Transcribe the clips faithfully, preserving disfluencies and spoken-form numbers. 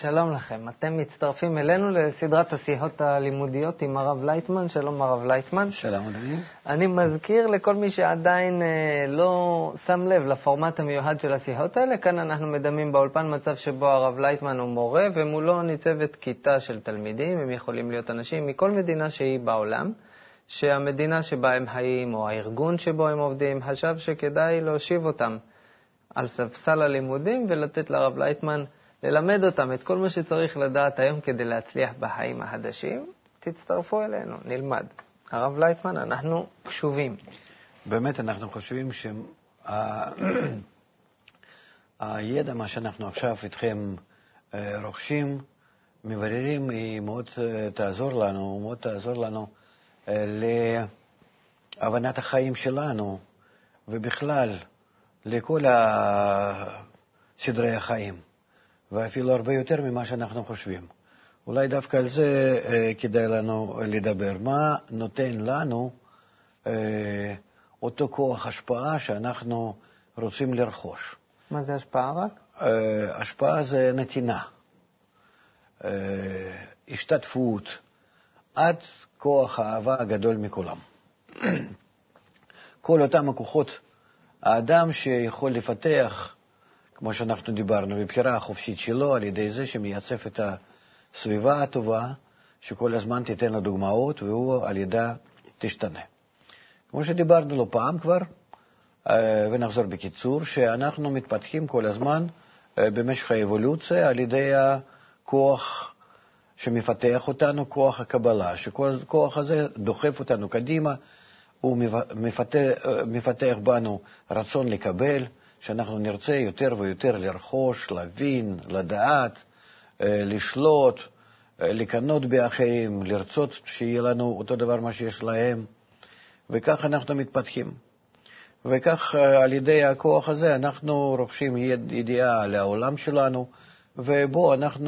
שלום לכם. אתם מצטרפים אלינו לסדרת השיחות הלימודיות עם הרב לייטמן. שלום הרב לייטמן. שלום אדוני. אני מזכיר לכל מי שעדיין אה, לא שם לב לפורמט המיוחד של השיחות האלה. כאן אנחנו מדמים באולפן מצב שבו הרב לייטמן הוא מורה ומולו ניצבת כיתה של תלמידים. הם יכולים להיות אנשים מכל מדינה שהיא בעולם, שהמדינה שבה הם חיים או הארגון שבו הם עובדים חשב שכדאי להושיב אותם על ספסל הלימודים ולתת לרב לייטמן ללמד אותם את כל מה שצריך לדעת היום כדי להצליח בחיים החדשים. תצטרפו אלינו, נלמד. הרב לייטמן, אנחנו קשובים. באמת אנחנו חושבים שהידע מה שאנחנו עכשיו איתכם רוכשים, מבררים, היא מאוד תעזור לנו, מאוד תעזור לנו להבנת החיים שלנו, ובכלל לכל סדרי החיים, ואפילו הרבה יותר ממה שאנחנו חושבים. אולי דווקא על זה אה, כדאי לנו לדבר. מה נותן לנו אה, אותו כוח השפעה שאנחנו רוצים לרכוש? מה זה השפעה רק? אה, השפעה זה נתינה, אה, השתתפות, עד כוח האהבה הגדול מכולם. כל אותם הכוחות האדם שיכול לפתח, כמו שאנחנו דיברנו, בבחירה החופשית שלו, על ידי זה שמייצב את הסביבה הטובה, שכל הזמן תיתן לו דוגמאות, והוא על ידה תשתנה. כמו שדיברנו לו פעם כבר, ונחזור בקיצור, שאנחנו מתפתחים כל הזמן במשך האבולוציה, על ידי הכוח שמפתח אותנו, כוח הקבלה, שכל הכוח הזה דוחף אותנו קדימה, הוא מפתח, מפתח בנו רצון לקבל, שאנחנו נרצה יותר ויותר לרכוש, להבין, לדעת, לשלוט, לקנות באחרים, לרצות שיהיה לנו אותו דבר מה שיש להם, וכך אנחנו מתפתחים. וכך על ידי הכוח הזה אנחנו רוכשים ידיעה על העולם שלנו, ובו אנחנו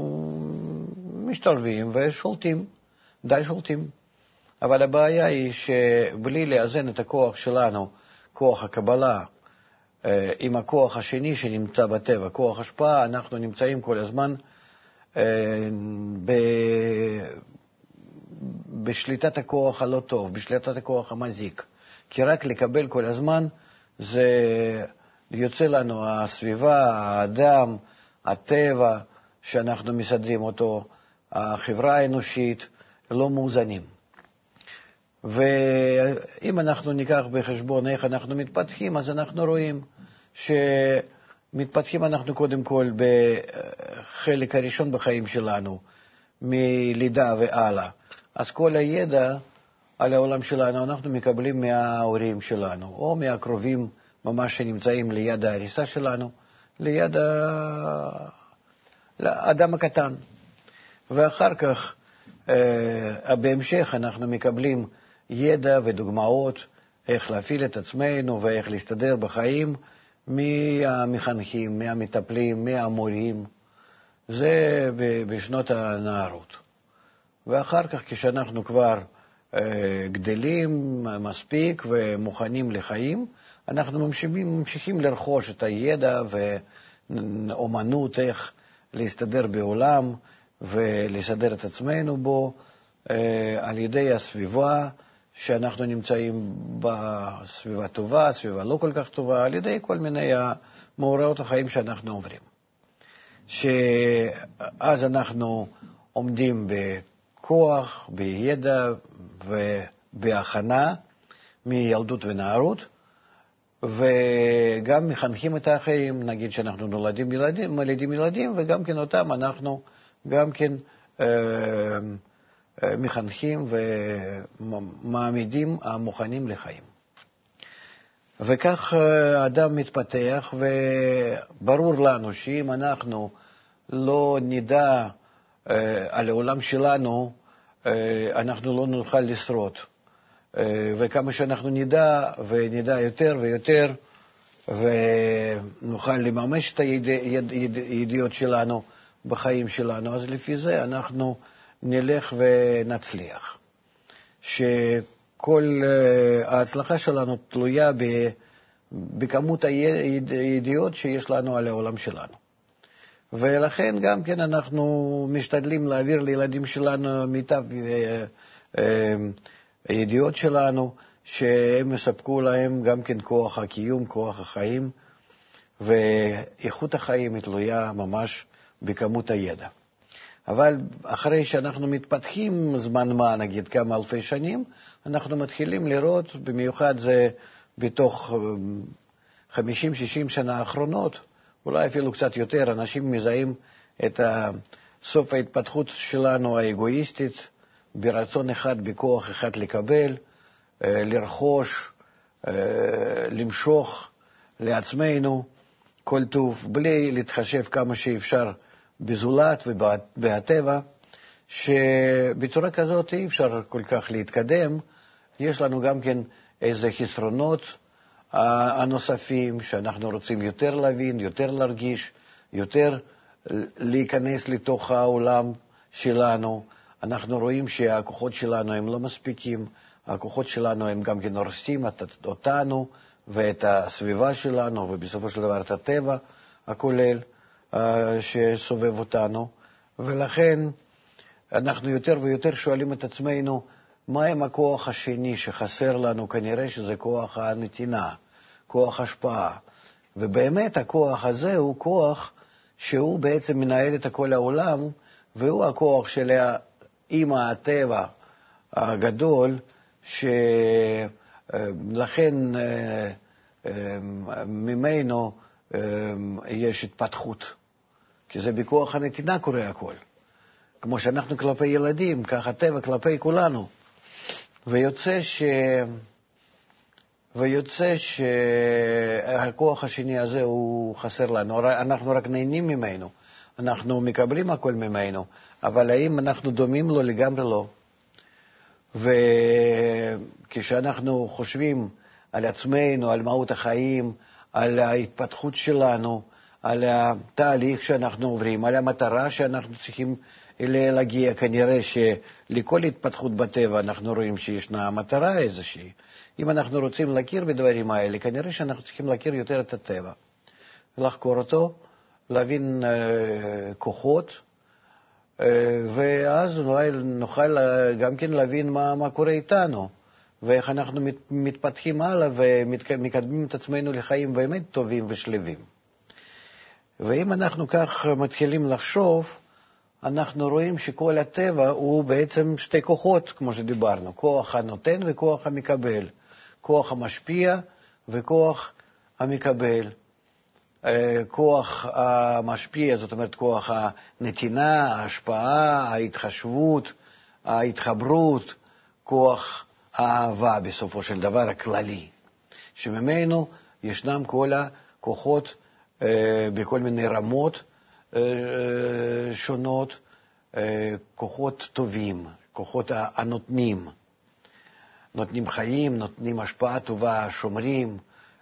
משתלבים ושולטים, די שולטים. אבל הבעיה היא שבלי לאזן את הכוח שלנו, כוח הקבלה, עם הכוח השני שנמצא בטבע, כוח השפעה, אנחנו נמצאים כל הזמן ב... בשליטת הכוח הלא טוב, בשליטת הכוח המזיק. כי רק לקבל כל הזמן, זה יוצא לנו הסביבה, האדם, הטבע, שאנחנו מסדרים אותו, החברה האנושית, לא מאוזנים. ואם אנחנו ניקח בחשבון איך אנחנו מתפתחים, אז אנחנו רואים שמתפתחים אנחנו קודם כל בחלק הראשון בחיים שלנו, מלידה והלאה. אז כל הידע על העולם שלנו אנחנו מקבלים מההורים שלנו, או מהקרובים ממש שנמצאים ליד ההריסה שלנו, ליד האדם הקטן. ואחר כך, בהמשך אנחנו מקבלים ידע ודוגמאות איך להפעיל את עצמנו ואיך להסתדר בחיים מהמחנכים, מהמטפלים, מהמורים. זה בשנות הנערות. ואחר כך כשאנחנו כבר גדלים מספיק ומוכנים לחיים, אנחנו ממשיכים, ממשיכים לרכוש את הידע ואומנות איך להסתדר בעולם ולסדר את עצמנו בו על ידי הסביבה שאנחנו נמצאים בסביבה טובה, סביבה לא כל כך טובה, על ידי כל מיני מאורעות החיים שאנחנו עוברים. שאז אנחנו עומדים בכוח, בידע ובהכנה מילדות ונערות, וגם מחנכים את האחרים, נגיד שאנחנו נולדים ילדים, מלידים ילדים, וגם כן אותם אנחנו גם כן אה, מחנכים ומעמידים המוכנים לחיים. וכך האדם מתפתח, וברור לנו שאם אנחנו לא נדע על העולם שלנו, אנחנו לא נוכל לשרוד. וכמה שאנחנו נדע, ונדע יותר ויותר, ונוכל לממש את הידיעות שלנו בחיים שלנו, אז לפי זה אנחנו נלך ונצליח. שכל ההצלחה שלנו תלויה בכמות הידיעות שיש לנו על העולם שלנו. ולכן גם כן אנחנו משתדלים להעביר לילדים שלנו מיטב הידיעות שלנו, שהם מספקו להם גם כן כוח הקיום, כוח החיים, ואיכות החיים היא תלויה ממש בכמות הידע. אבל אחרי שאנחנו מתפתחים זמן מה, נגיד כמה אלפי שנים, אנחנו מתחילים לראות, במיוחד זה בתוך חמישים שישים שנה האחרונות, אולי אפילו קצת יותר, אנשים מזהים את סוף ההתפתחות שלנו האגואיסטית, ברצון אחד, בכוח אחד לקבל, לרכוש, למשוך לעצמנו כל טוב, בלי להתחשב כמה שאפשר בזולת ובטבע, שבצורה כזאת אי אפשר כל כך להתקדם. יש לנו גם כן איזה חסרונות הנוספים, שאנחנו רוצים יותר להבין, יותר להרגיש, יותר להיכנס לתוך העולם שלנו. אנחנו רואים שהכוחות שלנו הם לא מספיקים, הכוחות שלנו הם גם כן הורסים אותנו ואת הסביבה שלנו, ובסופו של דבר את הטבע הכולל שסובב אותנו. ולכן אנחנו יותר ויותר שואלים את עצמנו, מהם הכוח השני שחסר לנו? כנראה שזה כוח הנתינה, כוח השפעה. ובאמת הכוח הזה הוא כוח שהוא בעצם מנהל את כל העולם, והוא הכוח של אמא הטבע הגדול, שלכן ממנו יש התפתחות. כי זה בכוח הנתינה קורה הכל. כמו שאנחנו כלפי ילדים, ככה הטבע כלפי כולנו. ויוצא ש... ויוצא שהכוח השני הזה הוא חסר לנו. אנחנו רק נהנים ממנו. אנחנו מקבלים הכל ממנו. אבל האם אנחנו דומים לו? לגמרי לא. וכשאנחנו חושבים על עצמנו, על מהות החיים, על ההתפתחות שלנו, על התהליך שאנחנו עוברים, על המטרה שאנחנו צריכים להגיע, כנראה שלכל התפתחות בטבע אנחנו רואים שישנה מטרה איזושהי. אם אנחנו רוצים להכיר בדברים האלה, כנראה שאנחנו צריכים להכיר יותר את הטבע, לחקור אותו, להבין uh, כוחות, uh, ואז אולי נוכל גם כן להבין מה, מה קורה איתנו, ואיך אנחנו מת, מתפתחים הלאה ומקדמים את עצמנו לחיים באמת טובים ושלבים. ואם אנחנו כך מתחילים לחשוב, אנחנו רואים שכל הטבע הוא בעצם שתי כוחות, כמו שדיברנו, כוח הנותן וכוח המקבל, כוח המשפיע וכוח המקבל. כוח המשפיע, זאת אומרת כוח הנתינה, ההשפעה, ההתחשבות, ההתחברות, כוח האהבה בסופו של דבר הכללי, שממנו ישנם כל הכוחות בכל מיני רמות שונות, כוחות טובים, כוחות הנותנים, נותנים חיים, נותנים השפעה טובה, שומרים,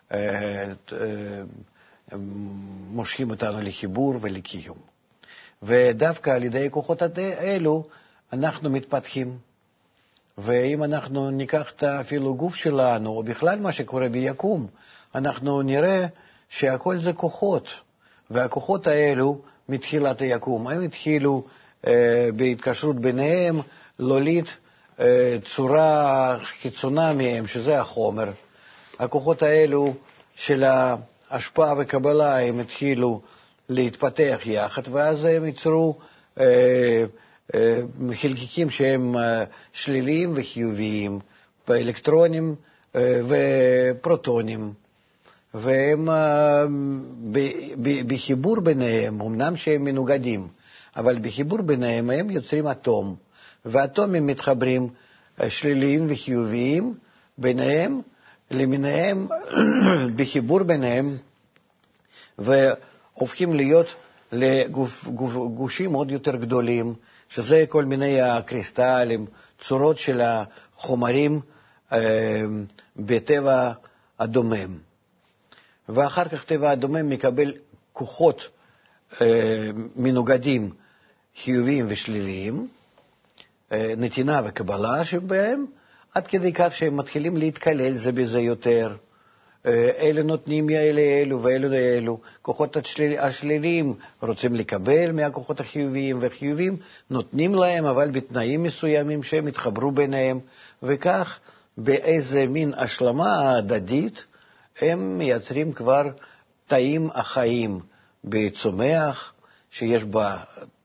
מושכים אותנו לחיבור ולקיום. ודווקא על ידי כוחות האלו אנחנו מתפתחים. ואם אנחנו ניקח את אפילו גוף שלנו, או בכלל מה שקורה ביקום, אנחנו נראה שהכל זה כוחות. והכוחות האלו מתחילת היקום, הם התחילו אה, בהתקשרות ביניהם, לולית אה, צורה חיצונה מהם, שזה החומר. הכוחות האלו של ההשפעה וקבלה, הם התחילו להתפתח יחד, ואז הם ייצרו אה, אה, חלקיקים שהם אה, שליליים וחיוביים, באלקטרונים אה, ופרוטונים. והם בחיבור ביניהם, אמנם שהם מנוגדים, אבל בחיבור ביניהם הם יוצרים אטום, ואטומים מתחברים שליליים וחיוביים ביניהם, למיניהם, בחיבור ביניהם, והופכים להיות לגושים עוד יותר גדולים, שזה כל מיני הקריסטלים, צורות של החומרים בטבע הדומם. ואחר כך טבע הדומם מקבל כוחות אה, מנוגדים חיוביים ושליליים, אה, נתינה וקבלה שבהם, עד כדי כך שהם מתחילים להתקלל זה בזה יותר, אלה נותנים לאלו ואלו לאלו. כוחות השליליים רוצים לקבל מהכוחות החיוביים, והחיוביים נותנים להם, אבל בתנאים מסוימים שהם יתחברו ביניהם, וכך באיזה מין השלמה הדדית הם מייצרים כבר תאים החיים בצומח, שיש בה,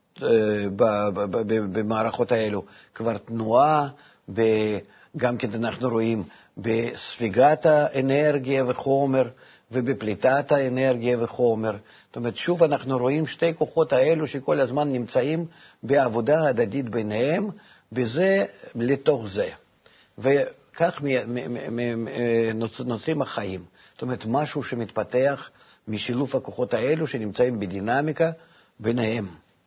במערכות האלו כבר תנועה, גם כן אנחנו רואים בספיגת האנרגיה וחומר ובפליטת האנרגיה וחומר. זאת אומרת, שוב אנחנו רואים שתי כוחות האלו שכל הזמן נמצאים בעבודה הדדית ביניהם, בזה לתוך זה. וכך נוצרים החיים. זאת אומרת, משהו שמתפתח משילוב הכוחות האלו שנמצאים בדינמיקה ביניהם.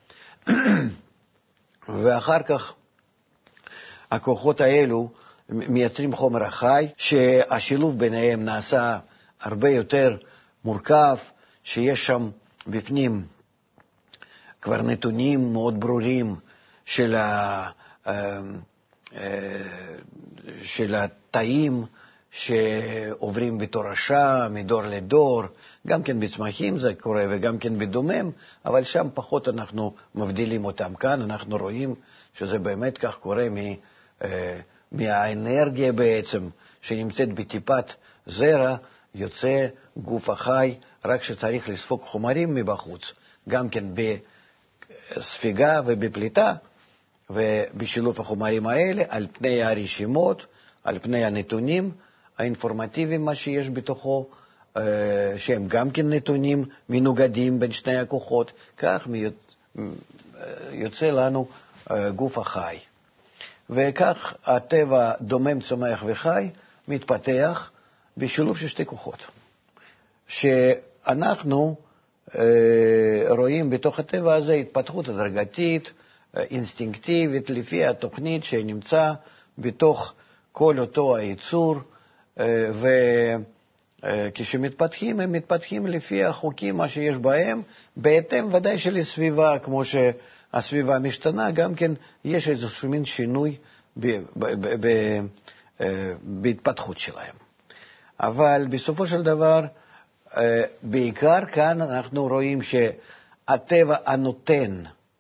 ואחר כך הכוחות האלו מייצרים חומר החי, שהשילוב ביניהם נעשה הרבה יותר מורכב, שיש שם בפנים כבר נתונים מאוד ברורים של, ה, של התאים שעוברים בתורשה מדור לדור, גם כן בצמחים זה קורה וגם כן בדומם, אבל שם פחות אנחנו מבדילים אותם. כאן אנחנו רואים שזה באמת כך קורה מ... מהאנרגיה בעצם שנמצאת בטיפת זרע, יוצא גוף החי, רק שצריך לספוג חומרים מבחוץ, גם כן בספיגה ובפליטה, ובשילוב החומרים האלה, על פני הרשימות, על פני הנתונים האינפורמטיביים, מה שיש בתוכו, שהם גם כן נתונים מנוגדים בין שני הכוחות, כך יוצא לנו גוף החי. וכך הטבע דומם, צומח וחי מתפתח בשילוב של שתי כוחות, שאנחנו אה, רואים בתוך הטבע הזה התפתחות הדרגתית, אינסטינקטיבית, לפי התוכנית שנמצא בתוך כל אותו היצור, אה, וכשמתפתחים הם מתפתחים לפי החוקים מה שיש בהם, בהתאם ודאי של הסביבה, כמו ש... הסביבה משתנה, גם כן יש איזשהו מין שינוי ב, ב, ב, ב, בהתפתחות שלהם. אבל בסופו של דבר, בעיקר כאן אנחנו רואים שהטבע הנותן,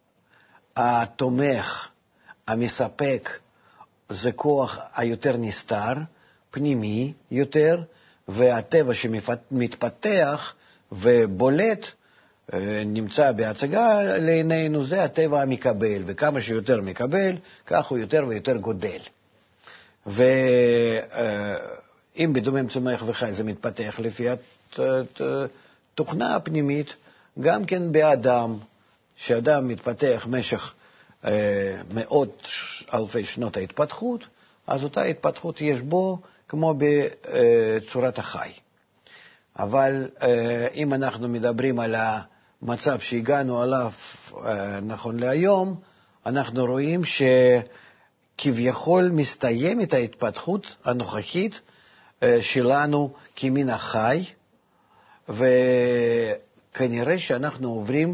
התומך, המספק, זה כוח היותר נסתר, פנימי יותר, והטבע שמתפתח ובולט, נמצא בהצגה לעינינו, זה הטבע המקבל, וכמה שיותר מקבל, כך הוא יותר ויותר גודל. ואם בדומם, צומח וחי זה מתפתח לפי התוכנה הפנימית, גם כן באדם, שאדם מתפתח משך מאות אלפי שנות ההתפתחות, אז אותה התפתחות יש בו כמו בצורת החי. אבל אם אנחנו מדברים על המצב שהגענו עליו נכון להיום, אנחנו רואים שכביכול מסתיימת ההתפתחות הנוכחית שלנו כמין החי, וכנראה שאנחנו עוברים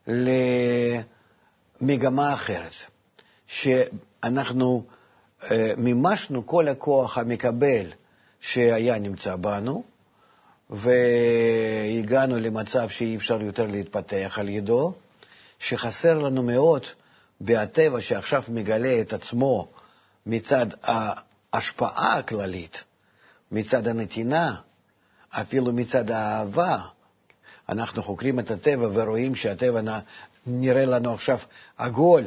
למגמה אחרת, שאנחנו מימשנו כל הכוח המקבל שהיה נמצא בנו, והגענו למצב שאי אפשר יותר להתפתח על ידו, שחסר לנו מאוד בהטבע שעכשיו מגלה את עצמו מצד ההשפעה הכללית, מצד הנתינה, אפילו מצד האהבה. אנחנו חוקרים את הטבע ורואים שהטבע נראה לנו עכשיו עגול,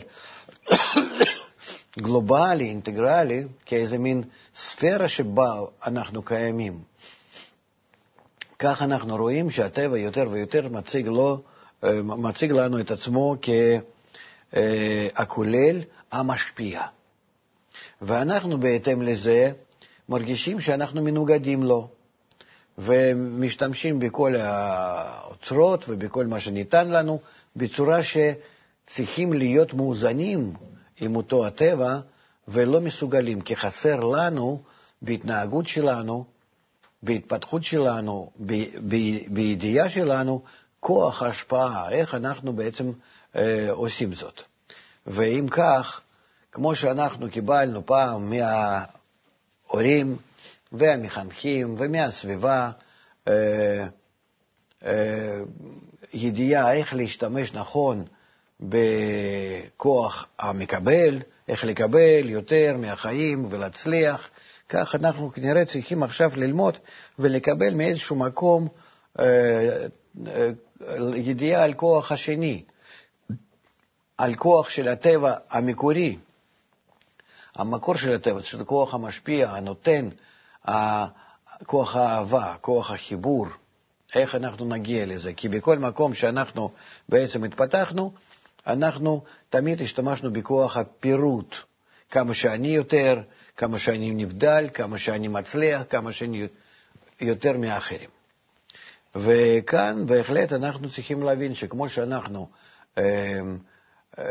גלובלי, אינטגרלי, כאיזה מין ספירה שבה אנחנו קיימים. כך אנחנו רואים שהטבע יותר ויותר מציג, לו, מציג לנו את עצמו ככולל המשפיע. ואנחנו בהתאם לזה מרגישים שאנחנו מנוגדים לו, ומשתמשים בכל האוצרות ובכל מה שניתן לנו, בצורה שצריכים להיות מאוזנים עם אותו הטבע, ולא מסוגלים, כי חסר לנו בהתנהגות שלנו, בהתפתחות שלנו, בידיעה שלנו, כוח ההשפעה, איך אנחנו בעצם אה, עושים זאת. ואם כך, כמו שאנחנו קיבלנו פעם מההורים והמחנכים ומהסביבה, אה, אה, ידיעה איך להשתמש נכון בכוח המקבל, איך לקבל יותר מהחיים ולהצליח. כך אנחנו כנראה צריכים עכשיו ללמוד ולקבל מאיזשהו מקום אה, אה, ידיעה על כוח השני, על כוח של הטבע המקורי, המקור של הטבע, של כוח המשפיע, הנותן, כוח האהבה, כוח החיבור. איך אנחנו נגיע לזה? כי בכל מקום שאנחנו בעצם התפתחנו, אנחנו תמיד השתמשנו בכוח הפירוט. כמה שאני יותר, כמה שאני נבדל, כמה שאני מצליח, כמה שאני יותר מאחרים. וכאן בהחלט אנחנו צריכים להבין שכמו שאנחנו אה, אה,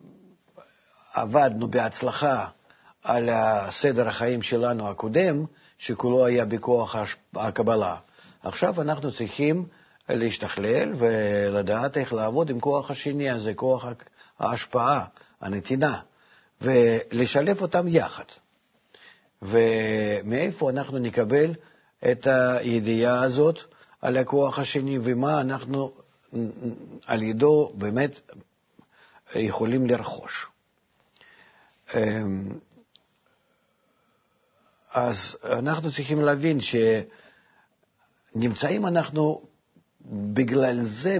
עבדנו בהצלחה על סדר החיים שלנו הקודם, שכולו היה בכוח הקבלה, עכשיו אנחנו צריכים להשתכלל ולדעת איך לעבוד עם כוח השני הזה, כוח ההשפעה, הנתינה, ולשלב אותם יחד. ומאיפה אנחנו נקבל את הידיעה הזאת על הכוח השני, ומה אנחנו על ידו באמת יכולים לרכוש. אז אנחנו צריכים להבין שנמצאים אנחנו בגלל זה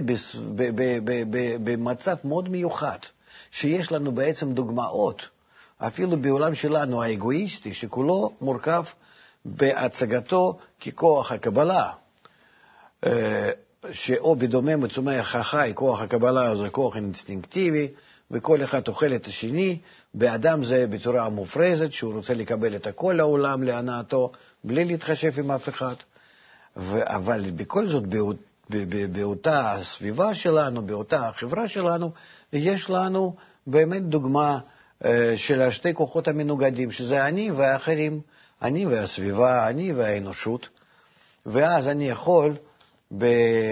במצב מאוד מיוחד, שיש לנו בעצם דוגמאות, אפילו בעולם שלנו האגואיסטי, שכולו מורכב בהצגתו ככוח הקבלה, שאו בדומה מצומח החי, כוח הקבלה זה כוח אינסטינקטיבי, וכל אחד אוכל את השני. באדם זה בצורה מופרזת, שהוא רוצה לקבל את כל העולם להנאתו, בלי להתחשב עם אף אחד. ו- אבל בכל זאת, באות, באותה הסביבה שלנו, באותה החברה שלנו, יש לנו באמת דוגמה אה, של שתי כוחות המנוגדים, שזה אני והאחרים, אני והסביבה, אני והאנושות. ואז אני יכול ב...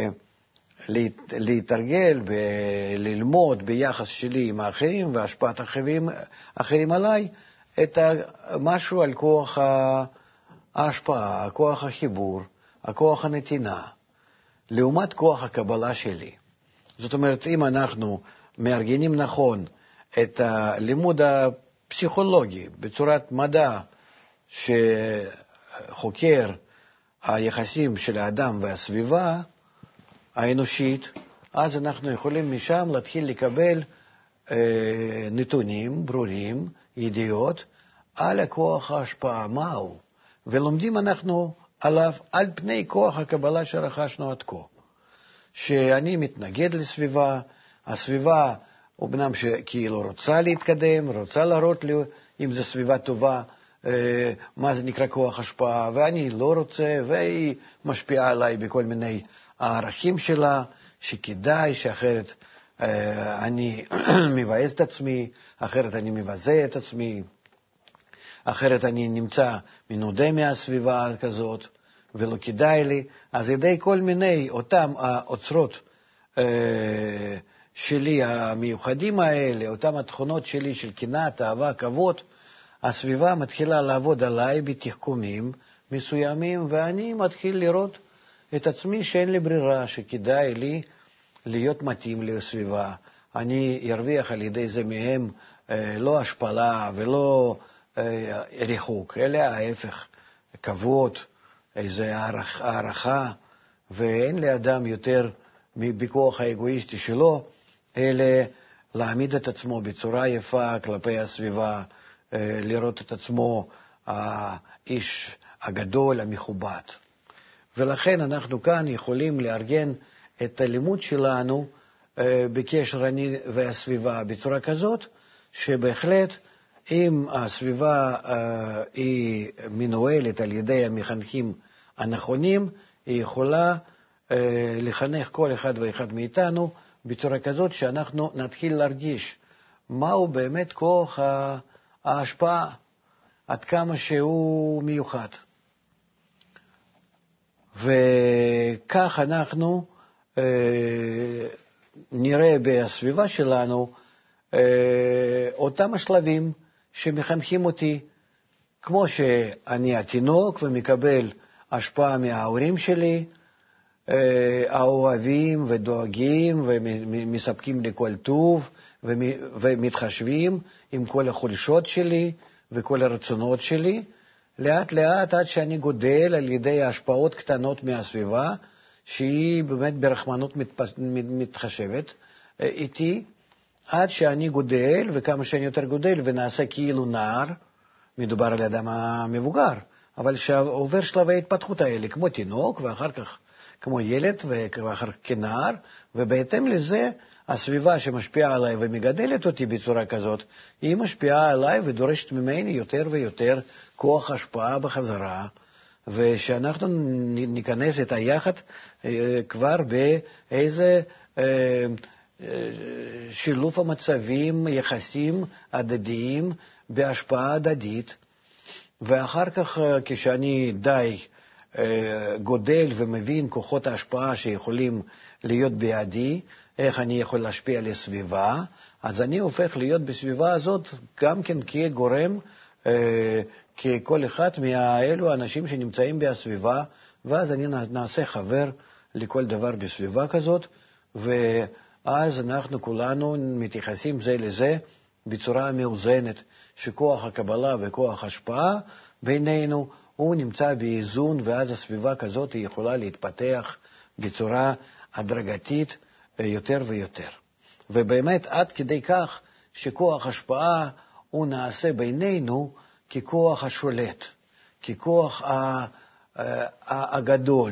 להתרגל וללמוד ביחס שלי עם האחרים והשפעת אחרים, אחרים עליי, את משהו על כוח ההשפעה, כוח החיבור, הכוח הנתינה, לעומת כוח הקבלה שלי. זאת אומרת, אם אנחנו מארגנים נכון את הלימוד הפסיכולוגי בצורת מדע שחוקר היחסים של האדם והסביבה, האנושית, אז אנחנו יכולים משם להתחיל לקבל אה, נתונים ברורים, ידיעות, על הכוח ההשפעה, מהו. ולומדים אנחנו עליו על פני כוח הקבלה שרכשנו עד כה. שאני מתנגד לסביבה, הסביבה, אומנם שכאילו רוצה להתקדם, רוצה להראות לי אם זו סביבה טובה, אה, מה זה נקרא כוח השפעה, ואני לא רוצה, והיא משפיעה עליי בכל מיני הערכים שלה, שכדאי, שאחרת אה, אני מבאס את עצמי, אחרת אני מבזה את עצמי, אחרת אני נמצא מנודה מהסביבה כזאת, ולא כדאי לי. אז ידי כל מיני אותם האוצרות אה, שלי המיוחדים האלה, אותם התכונות שלי של קנאת, אהבה, כבוד, הסביבה מתחילה לעבוד עליי בתחכומים מסוימים, ואני מתחיל לראות את עצמי שאין לי ברירה, שכדאי לי להיות מתאים לסביבה. אני ארוויח על ידי זה מהם אה, לא השפלה ולא אה, ריחוק, אלא ההפך, כבוד, איזו הערכה, הערכה, ואין לאדם יותר בכוח האגואיסטי שלו, אלא להעמיד את עצמו בצורה יפה כלפי הסביבה, אה, לראות את עצמו האיש הגדול, המכובד. ולכן אנחנו כאן יכולים לארגן את הלימוד שלנו אה, בקשר אני והסביבה בצורה כזאת, שבהחלט אם הסביבה אה, היא מנוהלת על ידי המחנכים הנכונים, היא יכולה אה, לחנך כל אחד ואחד מאיתנו בצורה כזאת שאנחנו נתחיל להרגיש מהו באמת כוח ההשפעה, עד כמה שהוא מיוחד. וכך אנחנו אה, נראה בסביבה שלנו אה, אותם השלבים שמחנכים אותי, כמו שאני התינוק ומקבל השפעה מההורים שלי, האוהבים ודואגים ומספקים לי כל טוב ומתחשבים עם כל החולשות שלי וכל הרצונות שלי, לאט לאט עד שאני גודל על ידי השפעות קטנות מהסביבה, שהיא באמת ברחמנות מתחשבת איתי, עד שאני גודל, וכמה שאני יותר גודל ונעשה כאילו נער, מדובר על אדם המבוגר, אבל שעובר שלבי ההתפתחות האלה, כמו תינוק ואחר כך כמו ילד ואחר כך כנער, ובהתאם לזה הסביבה שמשפיעה עליי ומגדלת אותי בצורה כזאת, היא משפיעה עליי ודורשת ממני יותר ויותר כוח השפעה בחזרה, ושאנחנו ניכנס את היחד כבר באיזה שילוב המצבים, יחסים הדדיים בהשפעה הדדית, ואחר כך כשאני די גודל ומבין כוחות ההשפעה שיכולים להיות בידי, איך אני יכול להשפיע על הסביבה, אז אני הופך להיות בסביבה הזאת גם כן כגורם, ככל אחד מאלו האנשים שנמצאים בסביבה, ואז אני נעשה חבר לכל דבר בסביבה כזאת, ואז אנחנו כולנו מתייחסים זה לזה בצורה מאוזנת, שכוח הקבלה וכוח השפעה בינינו הוא נמצא באיזון, ואז הסביבה כזאת היא יכולה להתפתח בצורה הדרגתית יותר ויותר. ובאמת עד כדי כך שכוח השפעה הוא נעשה בינינו ככוח השולט, ככוח הגדול,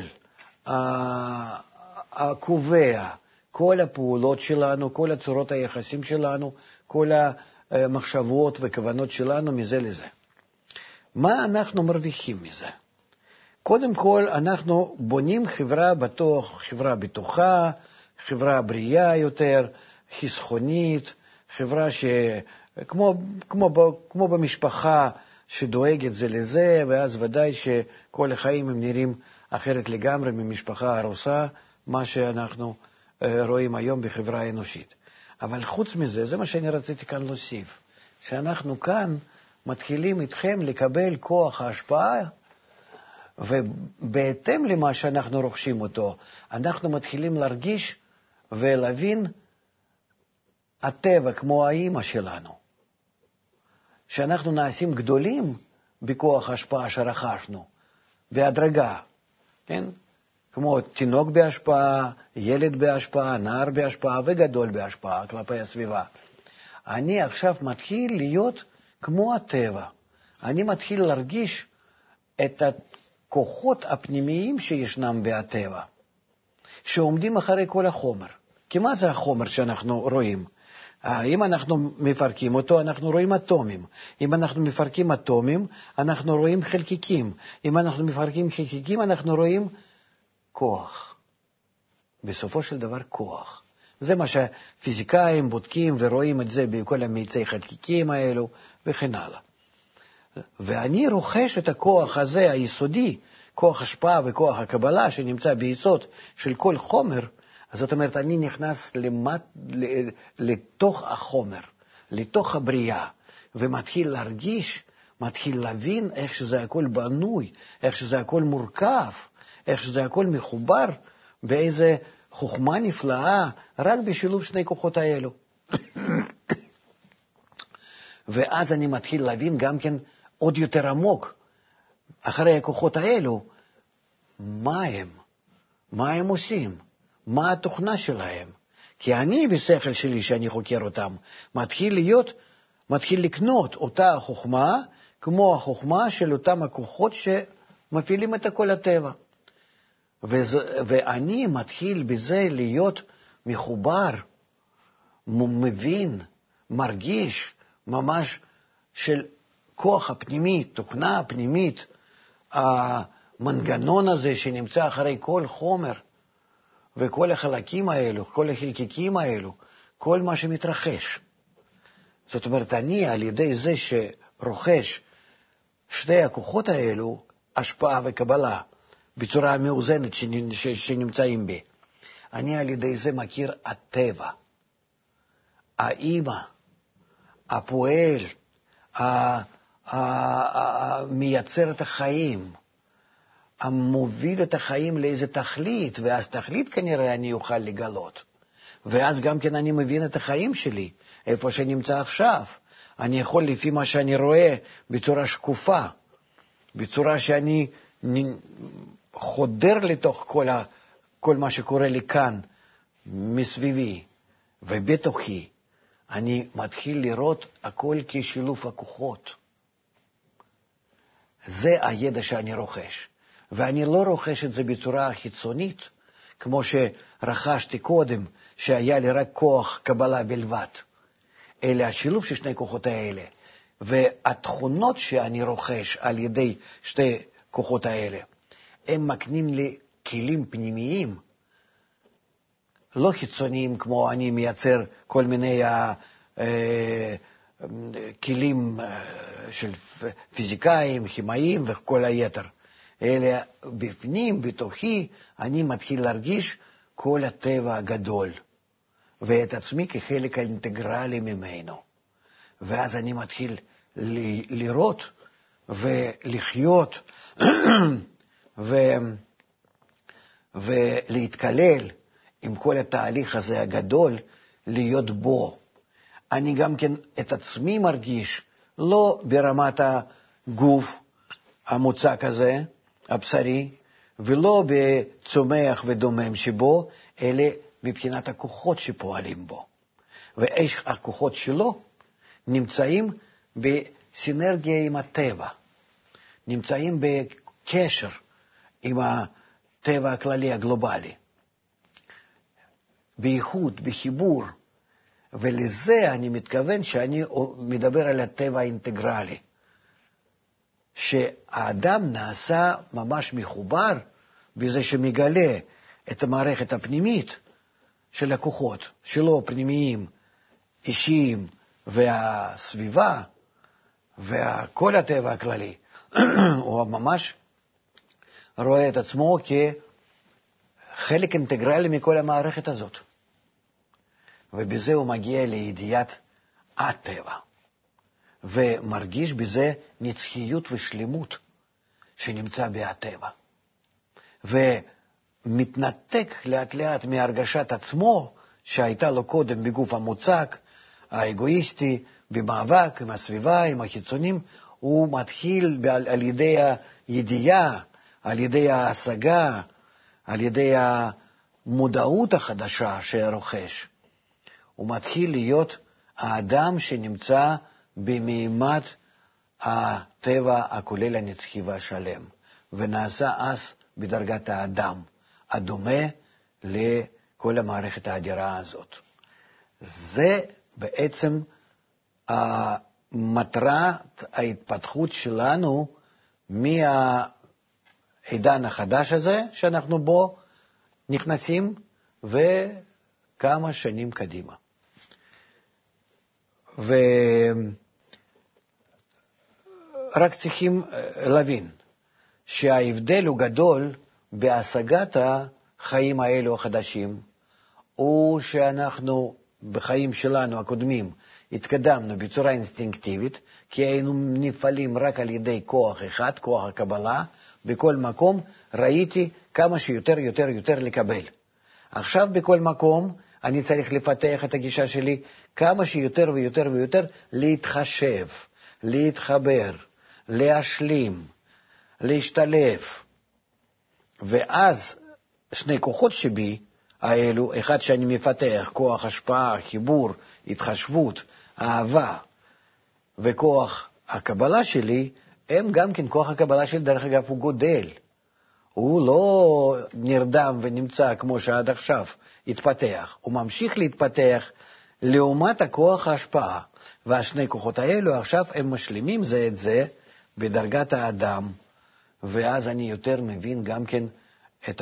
הקובע, כל הפעולות שלנו, כל הצורות היחסים שלנו, כל המחשבות וכוונות שלנו מזה לזה. מה אנחנו מרוויחים מזה? קודם כל אנחנו בונים חברה בתוך, חברה בטוחה, חברה בריאה יותר, חסכונית, חברה שכמו כמו, כמו במשפחה שדואגת זה לזה, ואז ודאי שכל החיים הם נראים אחרת לגמרי ממשפחה הרוסה, מה שאנחנו רואים היום בחברה האנושית. אבל חוץ מזה, זה מה שאני רציתי כאן להוסיף, שאנחנו כאן מתחילים איתכם לקבל כוח ההשפעה, ובהתאם למה שאנחנו רוכשים אותו, אנחנו מתחילים להרגיש ולהבין הטבע כמו האמא שלנו, שאנחנו נעשים גדולים בכוח ההשפעה שרכשנו, בהדרגה, כן? כמו תינוק בהשפעה, ילד בהשפעה, נער בהשפעה וגדול בהשפעה כלפי הסביבה. אני עכשיו מתחיל להיות כמו הטבע. אני מתחיל להרגיש את הכוחות הפנימיים שישנם בטבע, שעומדים אחרי כל החומר. כי מה זה החומר שאנחנו רואים? אם אנחנו מפרקים אותו, אנחנו רואים אטומים. אם אנחנו מפרקים אטומים, אנחנו רואים חלקיקים. אם אנחנו מפרקים חלקיקים, אנחנו רואים כוח. בסופו של דבר כוח. זה מה שהפיזיקאים בודקים ורואים את זה בכל המאיצי חלקיקים האלו וכן הלאה. ואני רוכש את הכוח הזה היסודי, כוח השפעה וכוח הקבלה שנמצא ביסוד של כל חומר, אז זאת אומרת אני נכנס למט, לתוך החומר, לתוך הבריאה, ומתחיל להרגיש, מתחיל להבין איך שזה הכל בנוי, איך שזה הכל מורכב, איך שזה הכל מחובר באיזה חוכמה נפלאה, רק בשילוב שני כוחות האלו. ואז אני מתחיל להבין גם כן עוד יותר עמוק, אחרי הכוחות האלו, מה הם? מה הם עושים? מה התוכנה שלהם? כי אני בשכל שלי שאני חוקר אותם, מתחיל להיות, מתחיל לקנות אותה החוכמה, כמו החוכמה של אותם הכוחות שמפעילים את כל הטבע. וזה, ואני מתחיל בזה להיות מחובר, מבין, מרגיש, ממש של כוח הפנימי, תוכנה הפנימית, המנגנון הזה שנמצא אחרי כל חומר, וכל החלקים האלו, כל החלקיקים האלו, כל מה שמתרחש. זאת אומרת, אני על ידי זה שרוכש שתי הכוחות האלו, השפעה וקבלה, בצורה המאוזנת שנמצאים בי, אני על ידי זה מכיר הטבע, האמא, הפועל, המייצר את החיים, המוביל את החיים לאיזה תכלית, ואז תכלית כנראה אני אוכל לגלות. ואז גם כן אני מבין את החיים שלי, איפה שנמצא עכשיו. אני יכול לפי מה שאני רואה בצורה שקופה, בצורה שאני חודר לתוך כל, ה, כל מה שקורה לי כאן מסביבי ובתוכי. אני מתחיל לראות הכל כשילוב הכוחות. זה הידע שאני רוכש. ואני לא רוכש את זה בצורה חיצונית, כמו שרכשתי קודם, שהיה לי רק כוח קבלה בלבד. אלא השילוב של שני כוחות האלה. והתכונות שאני רוכש על ידי שתי כוחות האלה, הם מקנים לי כלים פנימיים, לא חיצוניים כמו אני מייצר כל מיני אה, כלים של פיזיקאים, כימאים וכל היתר. אלא בפנים, בתוכי, אני מתחיל להרגיש כל הטבע הגדול, ואת עצמי כחלק האינטגרלי ממנו. ואז אני מתחיל ל- לראות ולחיות ו... ולהתקלל עם כל התהליך הזה הגדול, להיות בו. אני גם כן את עצמי מרגיש, לא ברמת הגוף המוצק הזה, הבשרי, ולא בצומח ודומם שבו, אלא מבחינת הכוחות שפועלים בו. ואיך הכוחות שלו נמצאים בסינרגיה עם הטבע, נמצאים בקשר עם הטבע הכללי הגלובלי, בייחוד, בחיבור. ולזה אני מתכוון שאני מדבר על הטבע האינטגרלי, שהאדם נעשה ממש מחובר בזה שמגלה את המערכת הפנימית של הכוחות שלו, פנימיים, אישיים, והסביבה, וכל הטבע הכללי. הוא ממש רואה את עצמו כחלק אינטגרלי מכל המערכת הזאת. ובזה הוא מגיע לידיעת הטבע, ומרגיש בזה נצחיות ושלמות שנמצא בהטבע. ומתנתק לאט לאט מהרגשת עצמו שהייתה לו קודם בגוף המוצק, האגואיסטי, במאבק עם הסביבה, עם החיצונים. הוא מתחיל על, על ידי הידיעה, על ידי ההשגה, על ידי המודעות החדשה שרוכש. הוא מתחיל להיות האדם שנמצא במימד הטבע הכולל הנצחי והשלם, ונעשה אז בדרגת האדם, הדומה לכל המערכת האדירה הזאת. זה בעצם מטרת ההתפתחות שלנו מהעידן החדש הזה שאנחנו בו נכנסים וכמה שנים קדימה. ורק צריכים להבין שההבדל הוא גדול בהשגת החיים האלו החדשים, הוא שאנחנו בחיים שלנו הקודמים התקדמנו בצורה אינסטינקטיבית, כי היינו נפעלים רק על ידי כוח אחד, כוח הקבלה. בכל מקום ראיתי כמה שיותר יותר יותר לקבל. עכשיו בכל מקום אני צריך לפתח את הגישה שלי כמה שיותר ויותר ויותר להתחשב, להתחבר, להשלים, להשתלב. ואז שני כוחות שבי האלו, אחד שאני מפתח, כוח השפעה, חיבור, התחשבות, אהבה, וכוח הקבלה שלי, הם גם כן, כוח הקבלה שלי דרך אגב הוא גודל. הוא לא נרדם ונמצא כמו שעד עכשיו התפתח. הוא ממשיך להתפתח לעומת הכוח ההשפעה. והשני כוחות האלו עכשיו הם משלימים זה את זה בדרגת האדם. ואז אני יותר מבין גם כן את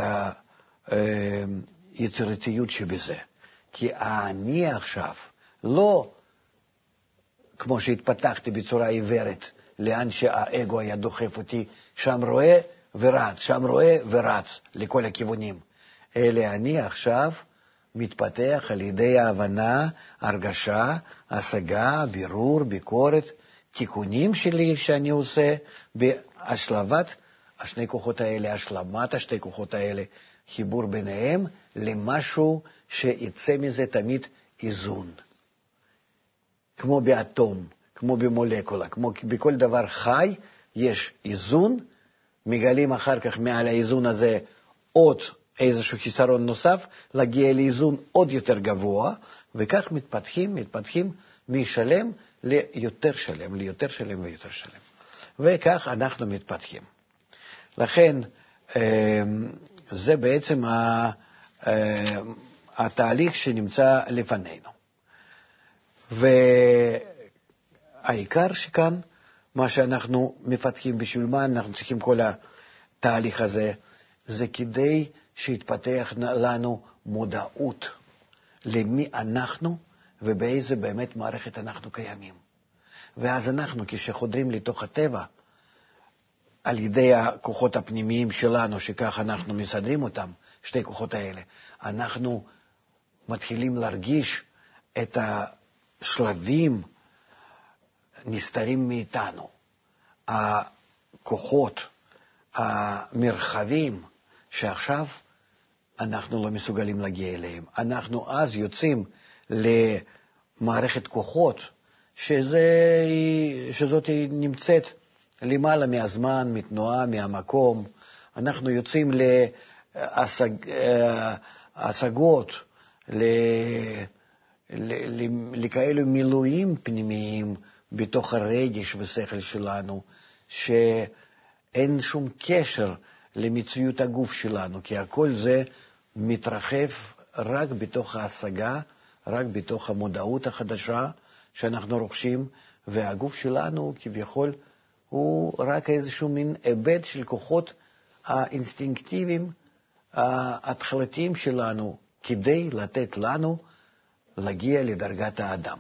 היצירתיות שבזה. כי אני עכשיו לא כמו שהתפתחתי בצורה עיוורת, לאן שהאגו היה דוחף אותי, שם רואה ורץ, שם רואה ורץ לכל הכיוונים. אלא אני עכשיו מתפתח על ידי ההבנה, הרגשה, השגה, בירור, ביקורת, תיקונים שלי שאני עושה בהשלבת השני כוחות האלה, השלמת השתי כוחות האלה, חיבור ביניהם למשהו שיצא מזה תמיד איזון. כמו באטום, כמו במולקולה, כמו בכל דבר חי, יש איזון, מגלים אחר כך מעל האיזון הזה עוד איזשהו חיסרון נוסף, להגיע לאיזון עוד יותר גבוה, וכך מתפתחים, מתפתחים משלם ליותר שלם, ליותר שלם ויותר שלם. וכך אנחנו מתפתחים. לכן, זה בעצם התהליך שנמצא לפנינו. והעיקר שכאן, מה שאנחנו מפתחים, בשביל מה אנחנו צריכים כל התהליך הזה, זה כדי שיתפתח לנו מודעות למי אנחנו ובאיזה באמת מערכת אנחנו קיימים. ואז אנחנו, כשחודרים לתוך הטבע, על ידי הכוחות הפנימיים שלנו, שכך אנחנו מסדרים אותם, שתי כוחות האלה, אנחנו מתחילים להרגיש את השלבים נסתרים מאיתנו, הכוחות, המרחבים, שעכשיו אנחנו לא מסוגלים להגיע אליהם. אנחנו אז יוצאים למערכת כוחות, שזה, שזאת נמצאת למעלה מהזמן, מתנועה, מהמקום. אנחנו יוצאים להשגות, לכאלו מילואים פנימיים בתוך הרגש ושכל שלנו, שאין שום קשר למציאות הגוף שלנו, כי הכל זה מתרחב רק בתוך ההשגה, רק בתוך המודעות החדשה שאנחנו רוכשים, והגוף שלנו כביכול הוא רק איזשהו מין היבט של כוחות האינסטינקטיביים ההתחלתיים שלנו, כדי לתת לנו להגיע לדרגת האדם.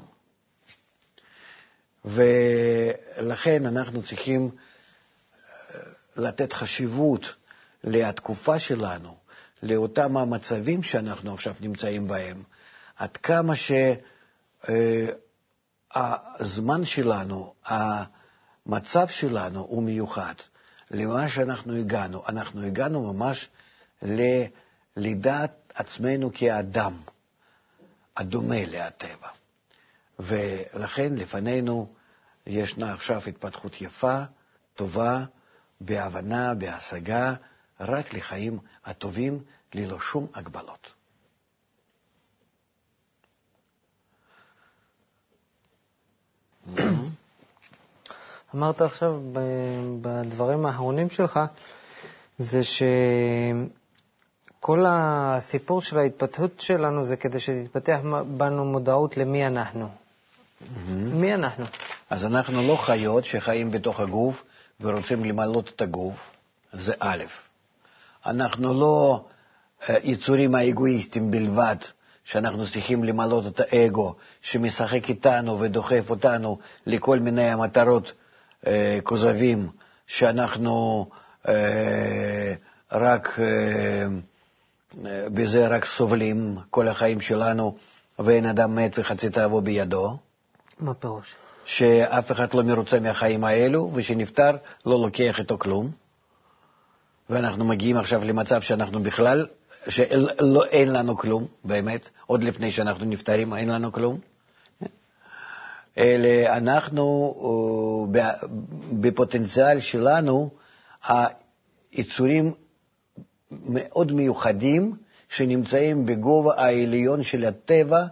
ולכן אנחנו צריכים לתת חשיבות לתקופה שלנו, לאותם המצבים שאנחנו עכשיו נמצאים בהם, עד כמה שהזמן שלנו, המצב שלנו הוא מיוחד. למה שאנחנו הגענו, אנחנו הגענו ממש לדעת עצמנו כאדם, הדומה לטבע. ולכן לפנינו ישנה עכשיו התפתחות יפה, טובה, בהבנה, בהשגה, רק לחיים הטובים, ללא שום הגבלות. אמרת עכשיו בדברים האחרונים שלך, זה שכל הסיפור של ההתפתחות שלנו זה כדי שתתפתח בנו מודעות למי אנחנו. מי אנחנו? אז אנחנו לא חיות שחיים בתוך הגוף ורוצים למלות את הגוף, זה א'. אנחנו לא יצורים האגואיסטים בלבד, שאנחנו צריכים למלות את האגו, שמשחק איתנו ודוחף אותנו לכל מיני המטרות אה, כוזבים, שאנחנו אה, רק, אה, בזה רק סובלים כל החיים שלנו, ואין אדם מת וחצי תאוו בידו. מה פירוש? שאף אחד לא מרוצה מהחיים האלו, ושנפטר לא לוקח איתו כלום. ואנחנו מגיעים עכשיו למצב שאנחנו בכלל, שאין לנו כלום, באמת, עוד לפני שאנחנו נפטרים, אין לנו כלום. אלא אנחנו, בפוטנציאל שלנו, היצורים מאוד מיוחדים, שנמצאים בגובה העליון של הטבע,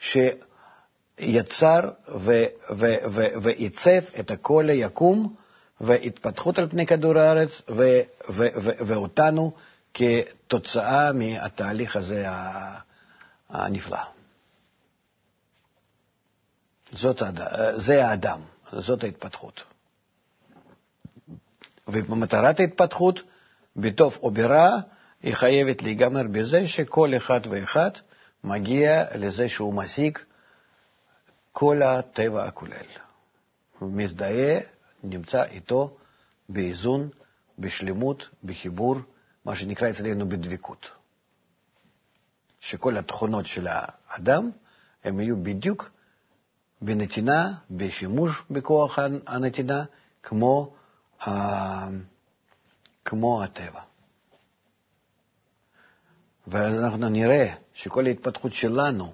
שיצר ועיצב את הכל היקום, והתפתחות על פני כדור הארץ, ו- ו- ו- ואותנו כתוצאה מהתהליך הזה הנפלא. זאת, זה האדם, זאת ההתפתחות. ומטרת ההתפתחות, בטוב או ברע, היא חייבת להיגמר בזה שכל אחד ואחד מגיע לזה שהוא משיג כל הטבע הכולל. מזדהה, נמצא איתו באיזון, בשלמות, בחיבור, מה שנקרא אצלנו בדבקות. שכל התכונות של האדם הם יהיו בדיוק בנתינה, בשימוש בכוח הנתינה, כמו, כמו כמו הטבע. ואז אנחנו נראה שכל ההתפתחות שלנו,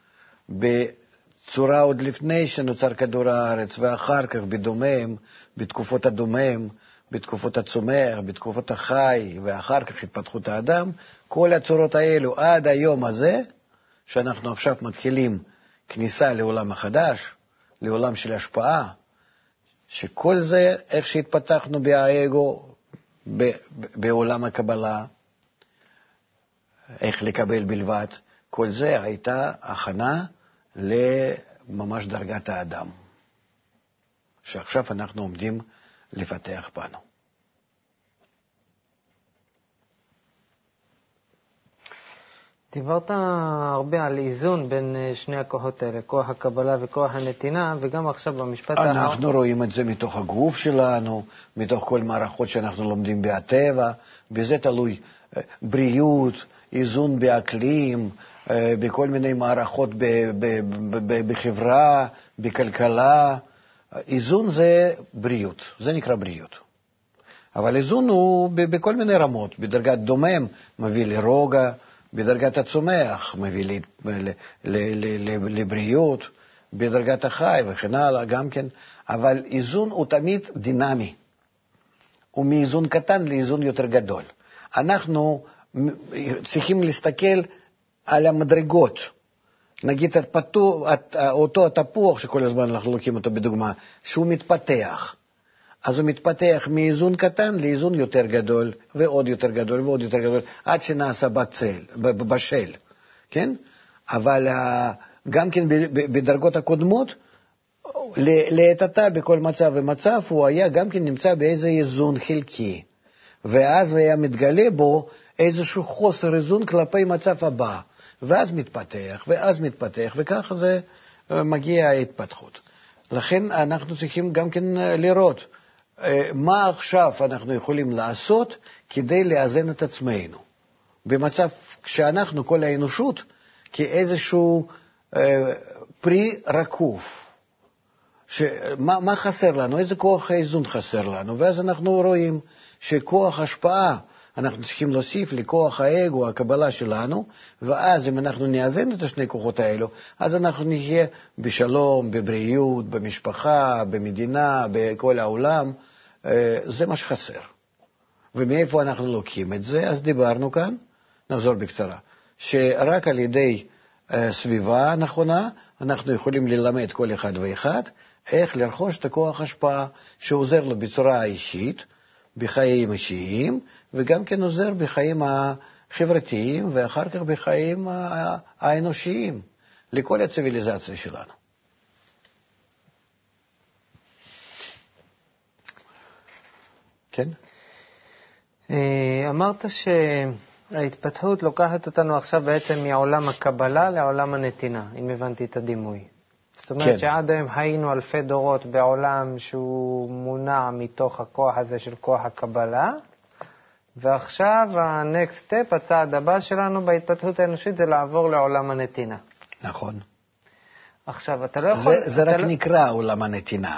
בצורה עוד לפני שנוצר כדור הארץ, ואחר כך בדומם, בתקופות הדומם, בתקופות הצומח, בתקופות החי, ואחר כך התפתחות האדם, כל הצורות האלו עד היום הזה, שאנחנו עכשיו מתחילים כניסה לעולם החדש, לעולם של השפעה, שכל זה, איך שהתפתחנו באגו, בעולם הקבלה, איך לקבל בלבד, כל זה הייתה הכנה לממש דרגת האדם, שעכשיו אנחנו עומדים לפתח בנו. דיברת הרבה על איזון בין שני הכוחות האלה, כוח הקבלה וכוח הנתינה, וגם עכשיו במשפט... אנחנו האחר... רואים את זה מתוך הגוף שלנו, מתוך כל מערכות שאנחנו לומדים בטבע, בזה תלוי בריאות, איזון באקלים, בכל מיני מערכות בחברה, בכלכלה. איזון זה בריאות, זה נקרא בריאות. אבל איזון הוא בכל מיני רמות, בדרגת דומם מביא לרוגע, בדרגת הצומח מביא לבריאות, בדרגת החי וכן הלאה גם כן, אבל איזון הוא תמיד דינמי, הוא מאיזון קטן לאיזון יותר גדול. אנחנו צריכים להסתכל על המדרגות, נגיד אותו התפוח שכל הזמן אנחנו לוקחים אותו בדוגמה, שהוא מתפתח, אז הוא מתפתח מאיזון קטן לאיזון יותר גדול, ועוד יותר גדול, ועוד יותר גדול, עד שנעשה בצל, בשל, כן? אבל גם כן בדרגות הקודמות, לעתתה בכל מצב ומצב, הוא היה גם כן נמצא באיזה איזון חלקי, ואז היה מתגלה בו איזשהו חוסר איזון כלפי מצב הבא, ואז מתפתח, ואז מתפתח, וככה זה מגיע ההתפתחות. לכן אנחנו צריכים גם כן לראות, מה עכשיו אנחנו יכולים לעשות כדי לאזן את עצמנו במצב שאנחנו, כל האנושות, כאיזשהו אה, פרי רקוף. שמה, מה חסר לנו? איזה כוח האיזון חסר לנו? ואז אנחנו רואים שכוח השפעה אנחנו צריכים להוסיף לכוח האגו, הקבלה שלנו, ואז אם אנחנו נאזן את השני כוחות האלו, אז אנחנו נהיה בשלום, בבריאות, במשפחה, במדינה, בכל העולם. זה מה שחסר. ומאיפה אנחנו לוקחים את זה? אז דיברנו כאן, נחזור בקצרה, שרק על ידי סביבה נכונה, אנחנו יכולים ללמד כל אחד ואחד איך לרכוש את הכוח השפעה שעוזר לו בצורה אישית, בחיים אישיים, וגם כן עוזר בחיים החברתיים, ואחר כך בחיים האנושיים, לכל הציביליזציה שלנו. כן? אמרת שההתפתחות לוקחת אותנו עכשיו בעצם מעולם הקבלה לעולם הנתינה, אם הבנתי את הדימוי. זאת אומרת כן. שעד היום היינו אלפי דורות בעולם שהוא מונע מתוך הכוח הזה של כוח הקבלה, ועכשיו ה-next step, הצעד הבא שלנו בהתפתחות האנושית, זה לעבור לעולם הנתינה. נכון. עכשיו, אתה לא יכול... זה, זה רק לא... נקרא עולם הנתינה.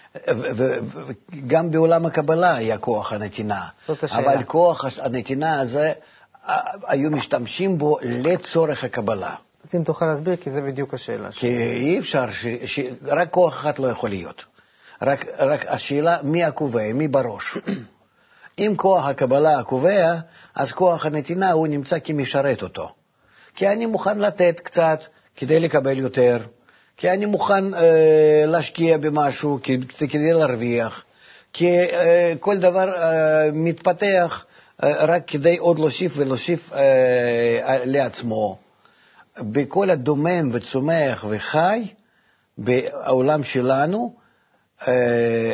וגם בעולם הקבלה היה כוח הנתינה. זאת השאלה. אבל כוח הנתינה הזה, היו משתמשים בו לצורך הקבלה. אז אם תוכל להסביר, כי זה בדיוק השאלה. כי אי אפשר, ש, ש, רק כוח אחד לא יכול להיות. רק, רק השאלה מי הקובע, מי בראש. אם כוח הקבלה הקובע, אז כוח הנתינה הוא נמצא כמשרת אותו. כי אני מוכן לתת קצת כדי לקבל יותר, כי אני מוכן אה, להשקיע במשהו כדי, כדי להרוויח, כי אה, כל דבר אה, מתפתח אה, רק כדי עוד להוסיף ולהוסיף אה, לעצמו. בכל הדומם וצומח וחי בעולם שלנו, אה,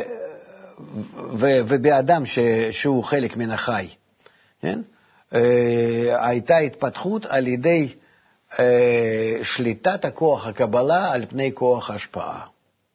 ובאדם שהוא חלק מן החי, כן? הייתה התפתחות על ידי שליטת הכוח הקבלה על פני כוח ההשפעה.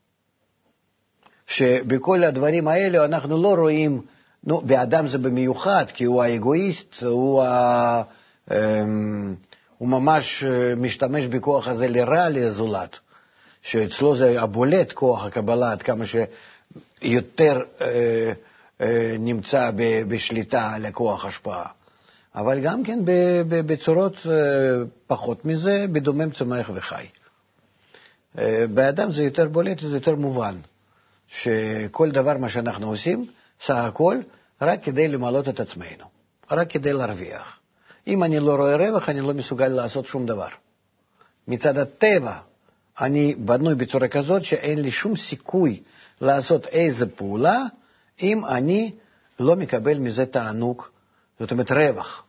שבכל הדברים האלה אנחנו לא רואים, נו, באדם זה במיוחד, כי הוא האגואיסט, הוא, ה, הוא ממש משתמש בכוח הזה לרע לזולת, שאצלו זה הבולט כוח הקבלה, עד כמה ש... יותר אה, נמצא בשליטה על הכוח השפעה, אבל גם כן בצורות פחות מזה, בדומם צומח וחי. באדם זה יותר בולט, זה יותר מובן, שכל דבר מה שאנחנו עושים, סך הכל, רק כדי למלות את עצמנו, רק כדי להרוויח. אם אני לא רואה רווח, אני לא מסוגל לעשות שום דבר. מצד הטבע, אני בנוי בצורה כזאת שאין לי שום סיכוי לעשות איזה פעולה, אם אני לא מקבל מזה תענוג, זאת אומרת רווח.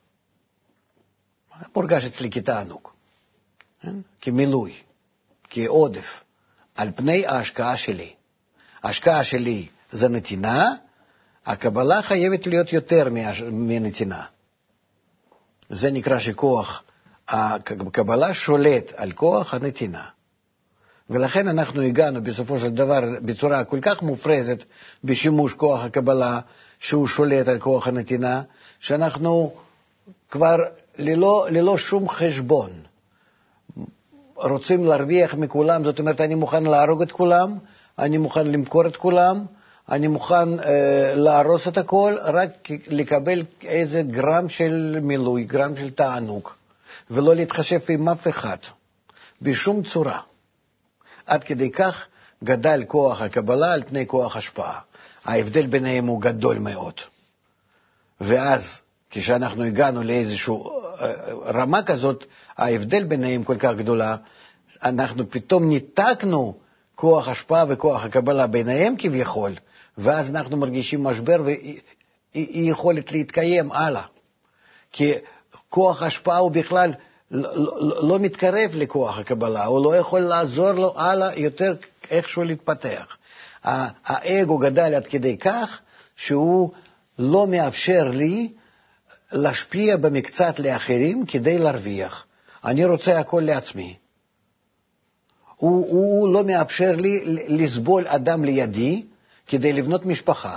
מורגש אצלי כתענוג, כמילוי, כעודף, על פני ההשקעה שלי. ההשקעה שלי זה נתינה, הקבלה חייבת להיות יותר מנתינה. זה נקרא שכוח הקבלה שולט על כוח הנתינה. ולכן אנחנו הגענו בסופו של דבר בצורה כל כך מופרזת בשימוש כוח הקבלה, שהוא שולט על כוח הנתינה, שאנחנו כבר ללא, ללא שום חשבון רוצים להרוויח מכולם. זאת אומרת, אני מוכן להרוג את כולם, אני מוכן למכור את כולם, אני מוכן אה, להרוס את הכל, רק לקבל איזה גרם של מילוי, גרם של תענוג, ולא להתחשב עם אף אחד, בשום צורה. עד כדי כך גדל כוח הקבלה על פני כוח השפעה. ההבדל ביניהם הוא גדול מאוד. ואז, כשאנחנו הגענו לאיזושהי רמה כזאת, ההבדל ביניהם כל כך גדולה, אנחנו פתאום ניתקנו כוח השפעה וכוח הקבלה ביניהם כביכול, ואז אנחנו מרגישים משבר ואי יכולת להתקיים הלאה. כי כוח השפעה הוא בכלל לא, לא, לא מתקרב לכוח הקבלה, הוא לא יכול לעזור לו הלאה יותר איכשהו להתפתח. האגו גדל עד כדי כך שהוא לא מאפשר לי להשפיע במקצת לאחרים כדי להרוויח. אני רוצה הכל לעצמי. הוא, הוא לא מאפשר לי לסבול אדם לידי כדי לבנות משפחה.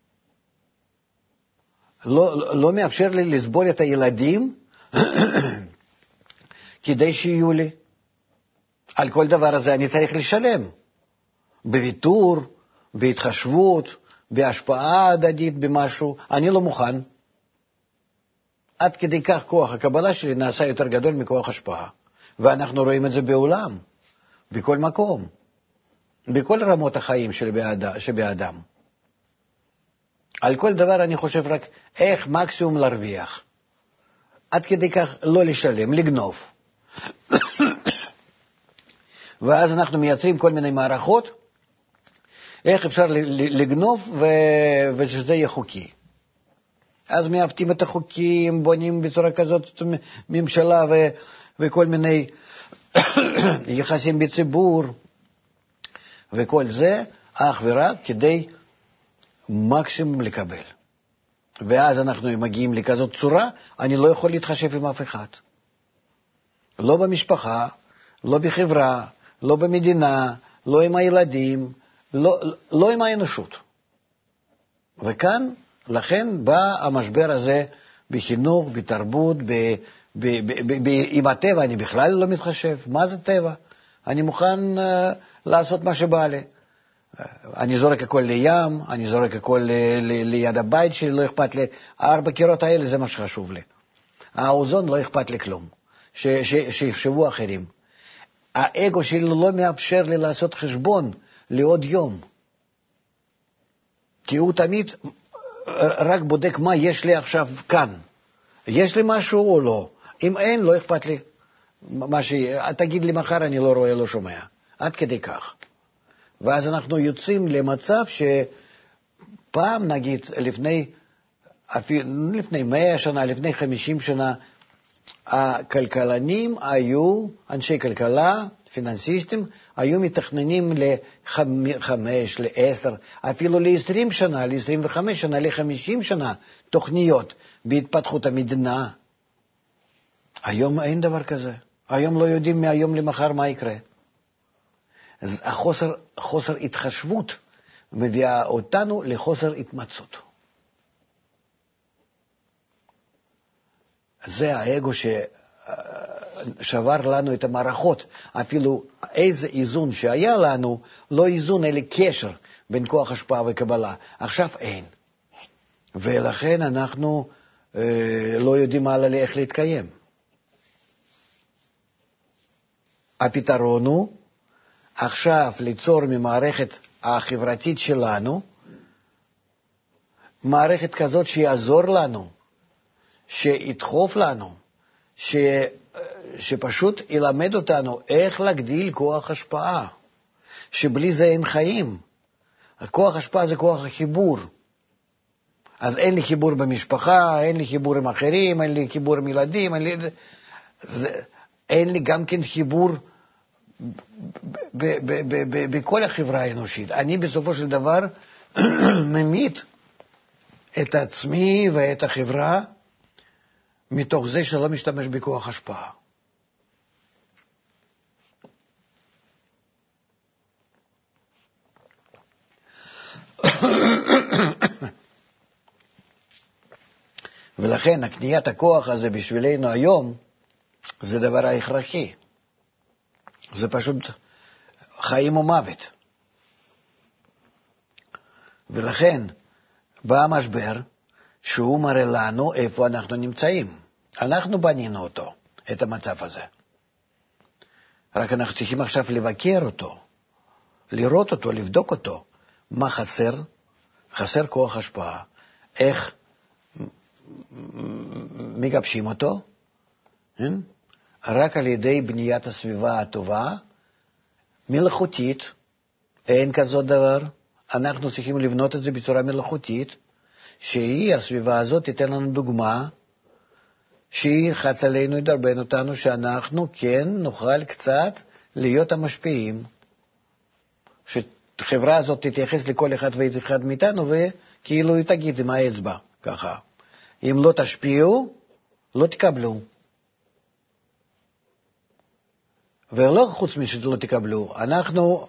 לא, לא מאפשר לי לסבול את הילדים כדי שיהיו לי. על כל דבר הזה אני צריך לשלם. בוויתור, בהתחשבות, בהשפעה הדדית במשהו. אני לא מוכן. עד כדי כך כוח הקבלה שלי נעשה יותר גדול מכוח השפעה. ואנחנו רואים את זה בעולם, בכל מקום, בכל רמות החיים שבאדם. על כל דבר אני חושב רק איך מקסימום להרוויח. עד כדי כך לא לשלם, לגנוב. ואז אנחנו מייצרים כל מיני מערכות, איך אפשר לגנוב ו- ושזה יהיה חוקי. אז מעוותים את החוקים, בונים בצורה כזאת ממשלה ו- וכל מיני יחסים בציבור, וכל זה אך ורק כדי מקסימום לקבל. ואז אנחנו מגיעים לכזאת צורה, אני לא יכול להתחשב עם אף אחד. לא במשפחה, לא בחברה, לא במדינה, לא עם הילדים, לא, לא עם האנושות. וכאן, לכן בא המשבר הזה בחינוך, בתרבות, ב, ב, ב, ב, ב, עם הטבע אני בכלל לא מתחשב. מה זה טבע? אני מוכן uh, לעשות מה שבא לי. אני זורק הכל לים, אני זורק הכל ל, ל, ליד הבית שלי, לא אכפת לי. ארבע קירות האלה זה מה שחשוב לי. האוזון לא אכפת לי כלום. ש, ש, שיחשבו אחרים. האגו שלי לא מאפשר לי לעשות חשבון לעוד יום. כי הוא תמיד רק בודק מה יש לי עכשיו כאן. יש לי משהו או לא? אם אין, לא אכפת לי. מה ש... תגיד לי מחר, אני לא רואה, לא שומע. עד כדי כך. ואז אנחנו יוצאים למצב שפעם, נגיד, לפני, לפני מאה שנה, לפני חמישים שנה, הכלכלנים היו, אנשי כלכלה, פיננסיסטים, היו מתכננים לחמש, לעשר, אפילו לעשרים שנה, לעשרים וחמש שנה, לחמישים שנה, תוכניות בהתפתחות המדינה. היום אין דבר כזה. היום לא יודעים מהיום למחר מה יקרה. אז החוסר, חוסר התחשבות מביאה אותנו לחוסר התמצאות. זה האגו ששבר לנו את המערכות. אפילו איזה איזון שהיה לנו, לא איזון אלא קשר בין כוח השפעה וקבלה. עכשיו אין. ולכן אנחנו אה, לא יודעים הלאה איך להתקיים. הפתרון הוא עכשיו ליצור ממערכת החברתית שלנו מערכת כזאת שיעזור לנו, שידחוף לנו, ש... שפשוט ילמד אותנו איך להגדיל כוח השפעה, שבלי זה אין חיים. הכוח השפעה זה כוח החיבור. אז אין לי חיבור במשפחה, אין לי חיבור עם אחרים, אין לי חיבור עם ילדים, אין לי, זה... אין לי גם כן חיבור בכל החברה האנושית. אני בסופו של דבר ממית את עצמי ואת החברה מתוך זה שלא משתמש בכוח השפעה. ולכן הקניית הכוח הזה בשבילנו היום זה דבר הכרחי. זה פשוט חיים ומוות. ולכן בא המשבר שהוא מראה לנו איפה אנחנו נמצאים. אנחנו בנינו אותו, את המצב הזה. רק אנחנו צריכים עכשיו לבקר אותו, לראות אותו, לבדוק אותו. מה חסר? חסר כוח השפעה. איך מגבשים אותו? רק על ידי בניית הסביבה הטובה, מלאכותית, אין כזאת דבר. אנחנו צריכים לבנות את זה בצורה מלאכותית, שהיא, הסביבה הזאת, תיתן לנו דוגמה, שהיא חץ עלינו, ידרבן אותנו, שאנחנו כן נוכל קצת להיות המשפיעים, שחברה הזאת תתייחס לכל אחד ואחד מאיתנו, וכאילו היא תגיד עם האצבע, ככה. אם לא תשפיעו, לא תקבלו. ולא חוץ משלא תקבלו, אנחנו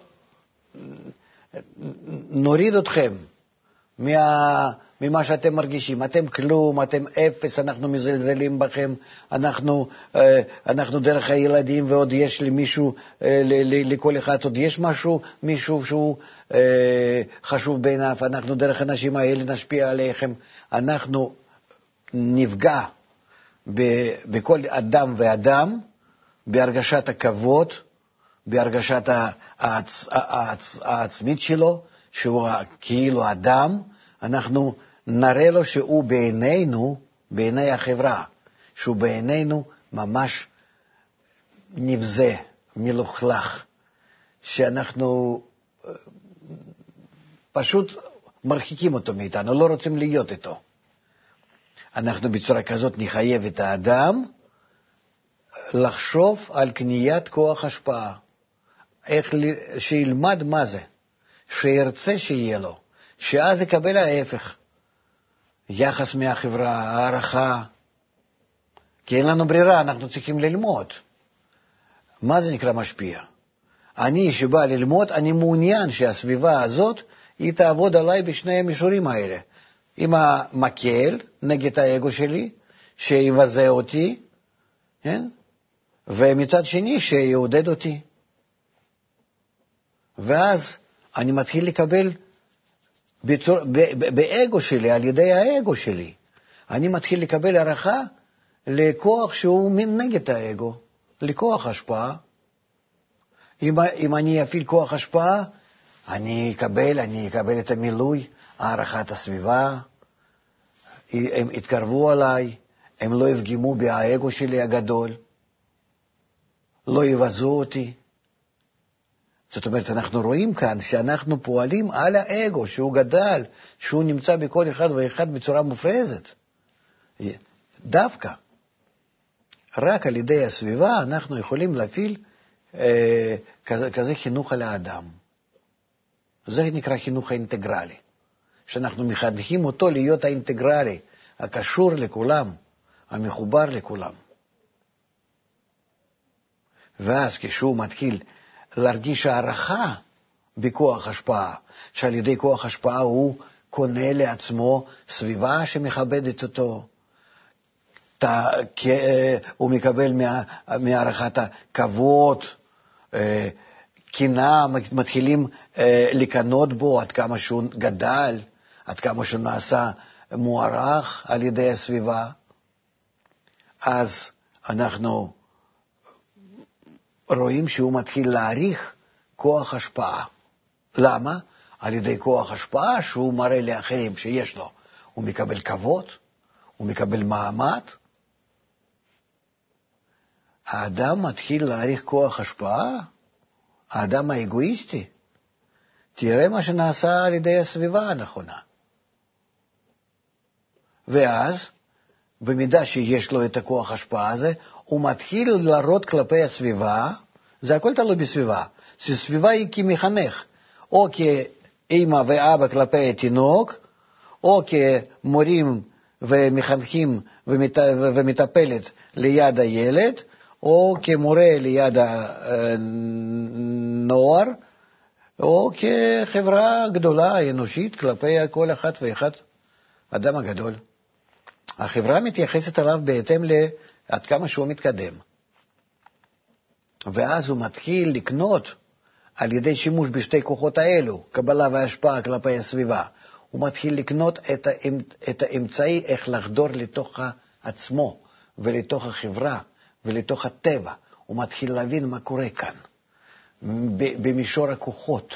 נוריד אתכם מה, ממה שאתם מרגישים. אתם כלום, אתם אפס, אנחנו מזלזלים בכם, אנחנו, אנחנו דרך הילדים, ועוד יש לי מישהו, לכל אחד עוד יש משהו, מישהו שהוא חשוב בעיניו, אנחנו דרך האנשים האלה נשפיע עליכם, אנחנו נפגע בכל אדם ואדם, בהרגשת הכבוד, בהרגשת העצ... העצ... העצמית שלו, שהוא כאילו אדם, אנחנו נראה לו שהוא בעינינו, בעיני החברה, שהוא בעינינו ממש נבזה, מלוכלך, שאנחנו פשוט מרחיקים אותו מאיתנו, לא רוצים להיות איתו. אנחנו בצורה כזאת נחייב את האדם, לחשוב על קניית כוח השפעה, איך שילמד מה זה, שירצה שיהיה לו, שאז יקבל ההפך, יחס מהחברה, הערכה, כי אין לנו ברירה, אנחנו צריכים ללמוד. מה זה נקרא משפיע? אני שבא ללמוד, אני מעוניין שהסביבה הזאת, היא תעבוד עליי בשני המישורים האלה, עם המקל נגד האגו שלי, שיבזה אותי, כן? ומצד שני שיעודד אותי. ואז אני מתחיל לקבל בצור... באגו שלי, על ידי האגו שלי, אני מתחיל לקבל הערכה לכוח שהוא נגד האגו, לכוח השפעה. אם, אם אני אפעיל כוח השפעה, אני אקבל, אני אקבל את המילוי, הערכת הסביבה, הם יתקרבו עליי, הם לא יפגמו באגו שלי הגדול, לא יבזו אותי. זאת אומרת, אנחנו רואים כאן שאנחנו פועלים על האגו, שהוא גדל, שהוא נמצא בכל אחד ואחד בצורה מופרזת. דווקא, רק על ידי הסביבה אנחנו יכולים להפעיל אה, כזה, כזה חינוך על האדם. זה נקרא חינוך האינטגרלי, שאנחנו מחנכים אותו להיות האינטגרלי, הקשור לכולם, המחובר לכולם. ואז כשהוא מתחיל להרגיש הערכה בכוח השפעה, שעל ידי כוח השפעה הוא קונה לעצמו סביבה שמכבדת אותו, הוא מקבל מהערכת הכבוד, קנאה, מתחילים לקנות בו עד כמה שהוא גדל, עד כמה שהוא נעשה מוערך על ידי הסביבה, אז אנחנו רואים שהוא מתחיל להעריך כוח השפעה. למה? על ידי כוח השפעה שהוא מראה לאחרים שיש לו. הוא מקבל כבוד, הוא מקבל מעמד. האדם מתחיל להעריך כוח השפעה, האדם האגואיסטי. תראה מה שנעשה על ידי הסביבה הנכונה. ואז, במידה שיש לו את הכוח השפעה הזה, הוא מתחיל לראות כלפי הסביבה, זה הכל תלוי בסביבה. הסביבה היא כמחנך, או כאמא ואבא כלפי התינוק, או כמורים ומחנכים ומטפלת ליד הילד, או כמורה ליד הנוער, או כחברה גדולה, אנושית, כלפי כל אחד ואחד, אדם הגדול. החברה מתייחסת עליו בהתאם לעד כמה שהוא מתקדם. ואז הוא מתחיל לקנות על ידי שימוש בשתי כוחות האלו, קבלה והשפעה כלפי הסביבה. הוא מתחיל לקנות את, האמצ... את האמצעי איך לחדור לתוך עצמו ולתוך החברה ולתוך הטבע. הוא מתחיל להבין מה קורה כאן, במישור הכוחות.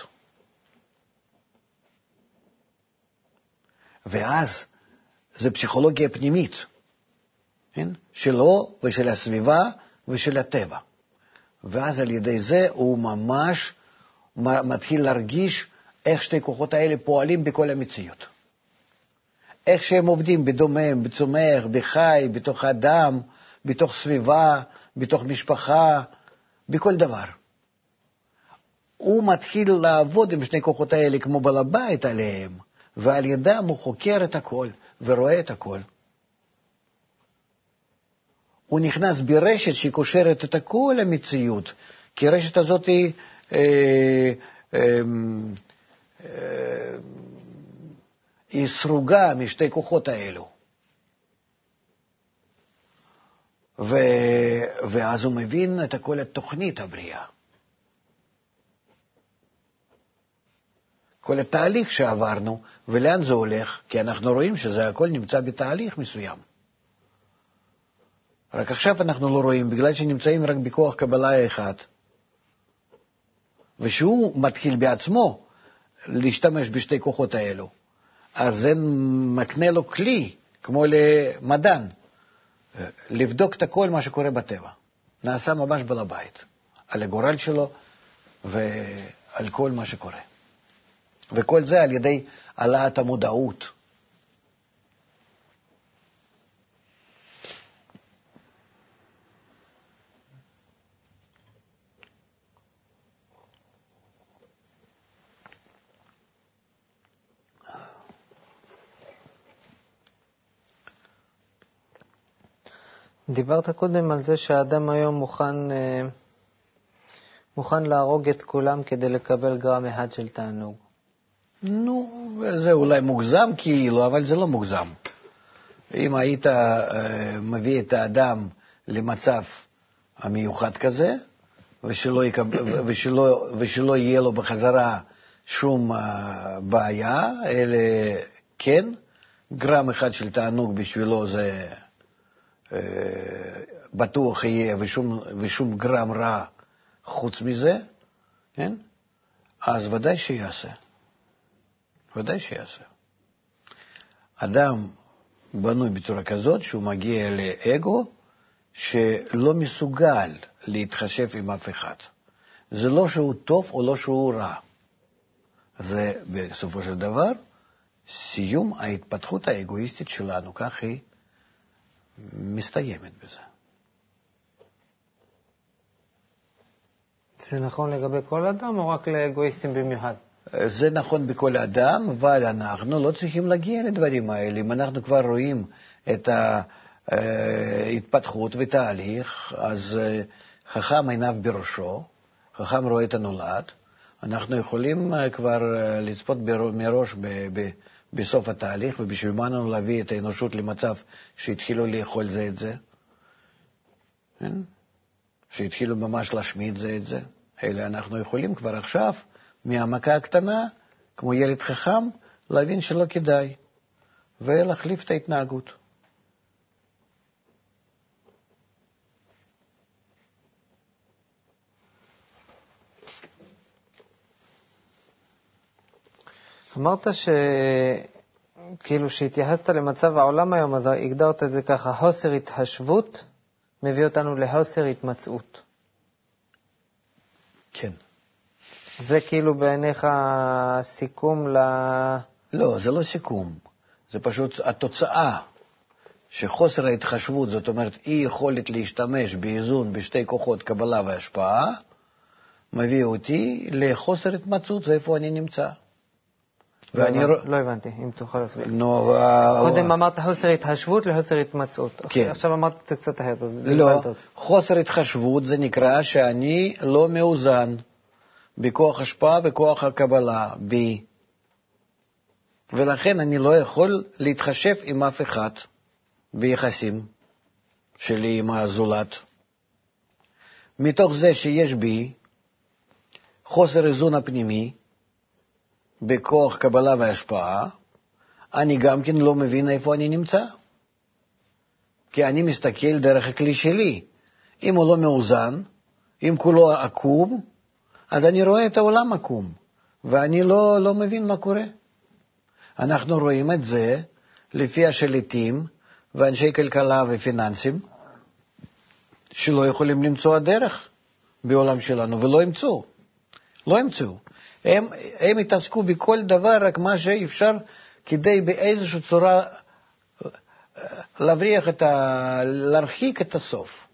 ואז זה פסיכולוגיה פנימית, כן? שלו ושל הסביבה ושל הטבע. ואז על ידי זה הוא ממש מתחיל להרגיש איך שתי כוחות האלה פועלים בכל המציאות. איך שהם עובדים בדומם, בצומח, בחי, בתוך אדם, בתוך סביבה, בתוך משפחה, בכל דבר. הוא מתחיל לעבוד עם שני כוחות האלה כמו בעל הבית עליהם, ועל ידם הוא חוקר את הכל ורואה את הכל. הוא נכנס ברשת שקושרת את כל המציאות, כי הרשת הזאת היא, אה, אה, אה, היא סרוגה משתי כוחות האלו. ו, ואז הוא מבין את כל התוכנית הבריאה. כל התהליך שעברנו, ולאן זה הולך, כי אנחנו רואים שזה הכל נמצא בתהליך מסוים. רק עכשיו אנחנו לא רואים, בגלל שנמצאים רק בכוח קבלה אחד. ושהוא מתחיל בעצמו להשתמש בשתי כוחות האלו. אז זה מקנה לו כלי, כמו למדען, לבדוק את כל מה שקורה בטבע. נעשה ממש בעל הבית, על הגורל שלו ועל כל מה שקורה. וכל זה על ידי העלאת המודעות. דיברת קודם על זה שהאדם היום מוכן, מוכן להרוג את כולם כדי לקבל גרם אחד של תענוג. נו, זה אולי מוגזם כאילו, אבל זה לא מוגזם. אם היית מביא את האדם למצב המיוחד כזה, ושלא, יקבל, ושלא, ושלא יהיה לו בחזרה שום בעיה, אלא כן, גרם אחד של תענוג בשבילו זה בטוח יהיה, ושום, ושום גרם רע חוץ מזה, כן? אז ודאי שיעשה. ודאי שיעשה. אדם בנוי בצורה כזאת שהוא מגיע לאגו שלא מסוגל להתחשב עם אף אחד. זה לא שהוא טוב או לא שהוא רע. זה בסופו של דבר סיום ההתפתחות האגואיסטית שלנו, כך היא מסתיימת בזה. זה נכון לגבי כל אדם או רק לאגואיסטים במיוחד? זה נכון בכל אדם, אבל אנחנו לא צריכים להגיע לדברים האלה. אם אנחנו כבר רואים את ההתפתחות ותהליך, אז חכם עיניו בראשו, חכם רואה את הנולד, אנחנו יכולים כבר לצפות מראש ב- ב- בסוף התהליך, ובשביל מה לנו להביא את האנושות למצב שהתחילו לאכול זה את זה, כן? שהתחילו ממש להשמיד זה את זה, אלא אנחנו יכולים כבר עכשיו, מהמכה הקטנה, כמו ילד חכם, להבין שלא כדאי. ולהחליף את ההתנהגות. אמרת ש... כאילו שהתייחסת למצב העולם היום, אז הגדרת את זה ככה, חוסר התחשבות מביא אותנו לחוסר התמצאות. כן. זה כאילו בעיניך סיכום ל... לא, זה לא סיכום. זה פשוט התוצאה שחוסר ההתחשבות, זאת אומרת, אי יכולת להשתמש באיזון בשתי כוחות קבלה והשפעה, מביא אותי לחוסר התמצאות, זה איפה אני נמצא. לא, ואני... הבנ... לא הבנתי, אם תוכל להסביר. נו, קודם ו... אמרת חוסר התחשבות לחוסר התמצאות. כן. עכשיו אמרת קצת אחרת. לא, חוסר התחשבות זה נקרא שאני לא מאוזן בכוח השפעה וכוח הקבלה בי. ולכן אני לא יכול להתחשב עם אף אחד ביחסים שלי עם הזולת. מתוך זה שיש בי חוסר איזון הפנימי בכוח קבלה והשפעה, אני גם כן לא מבין איפה אני נמצא. כי אני מסתכל דרך הכלי שלי. אם הוא לא מאוזן, אם כולו עקום, אז אני רואה את העולם עקום, ואני לא, לא מבין מה קורה. אנחנו רואים את זה לפי השליטים ואנשי כלכלה ופיננסים, שלא יכולים למצוא הדרך בעולם שלנו, ולא ימצאו. לא ימצאו. הם, הם התעסקו בכל דבר, רק מה שאפשר, כדי באיזושהי צורה להבריח את ה... להרחיק את הסוף.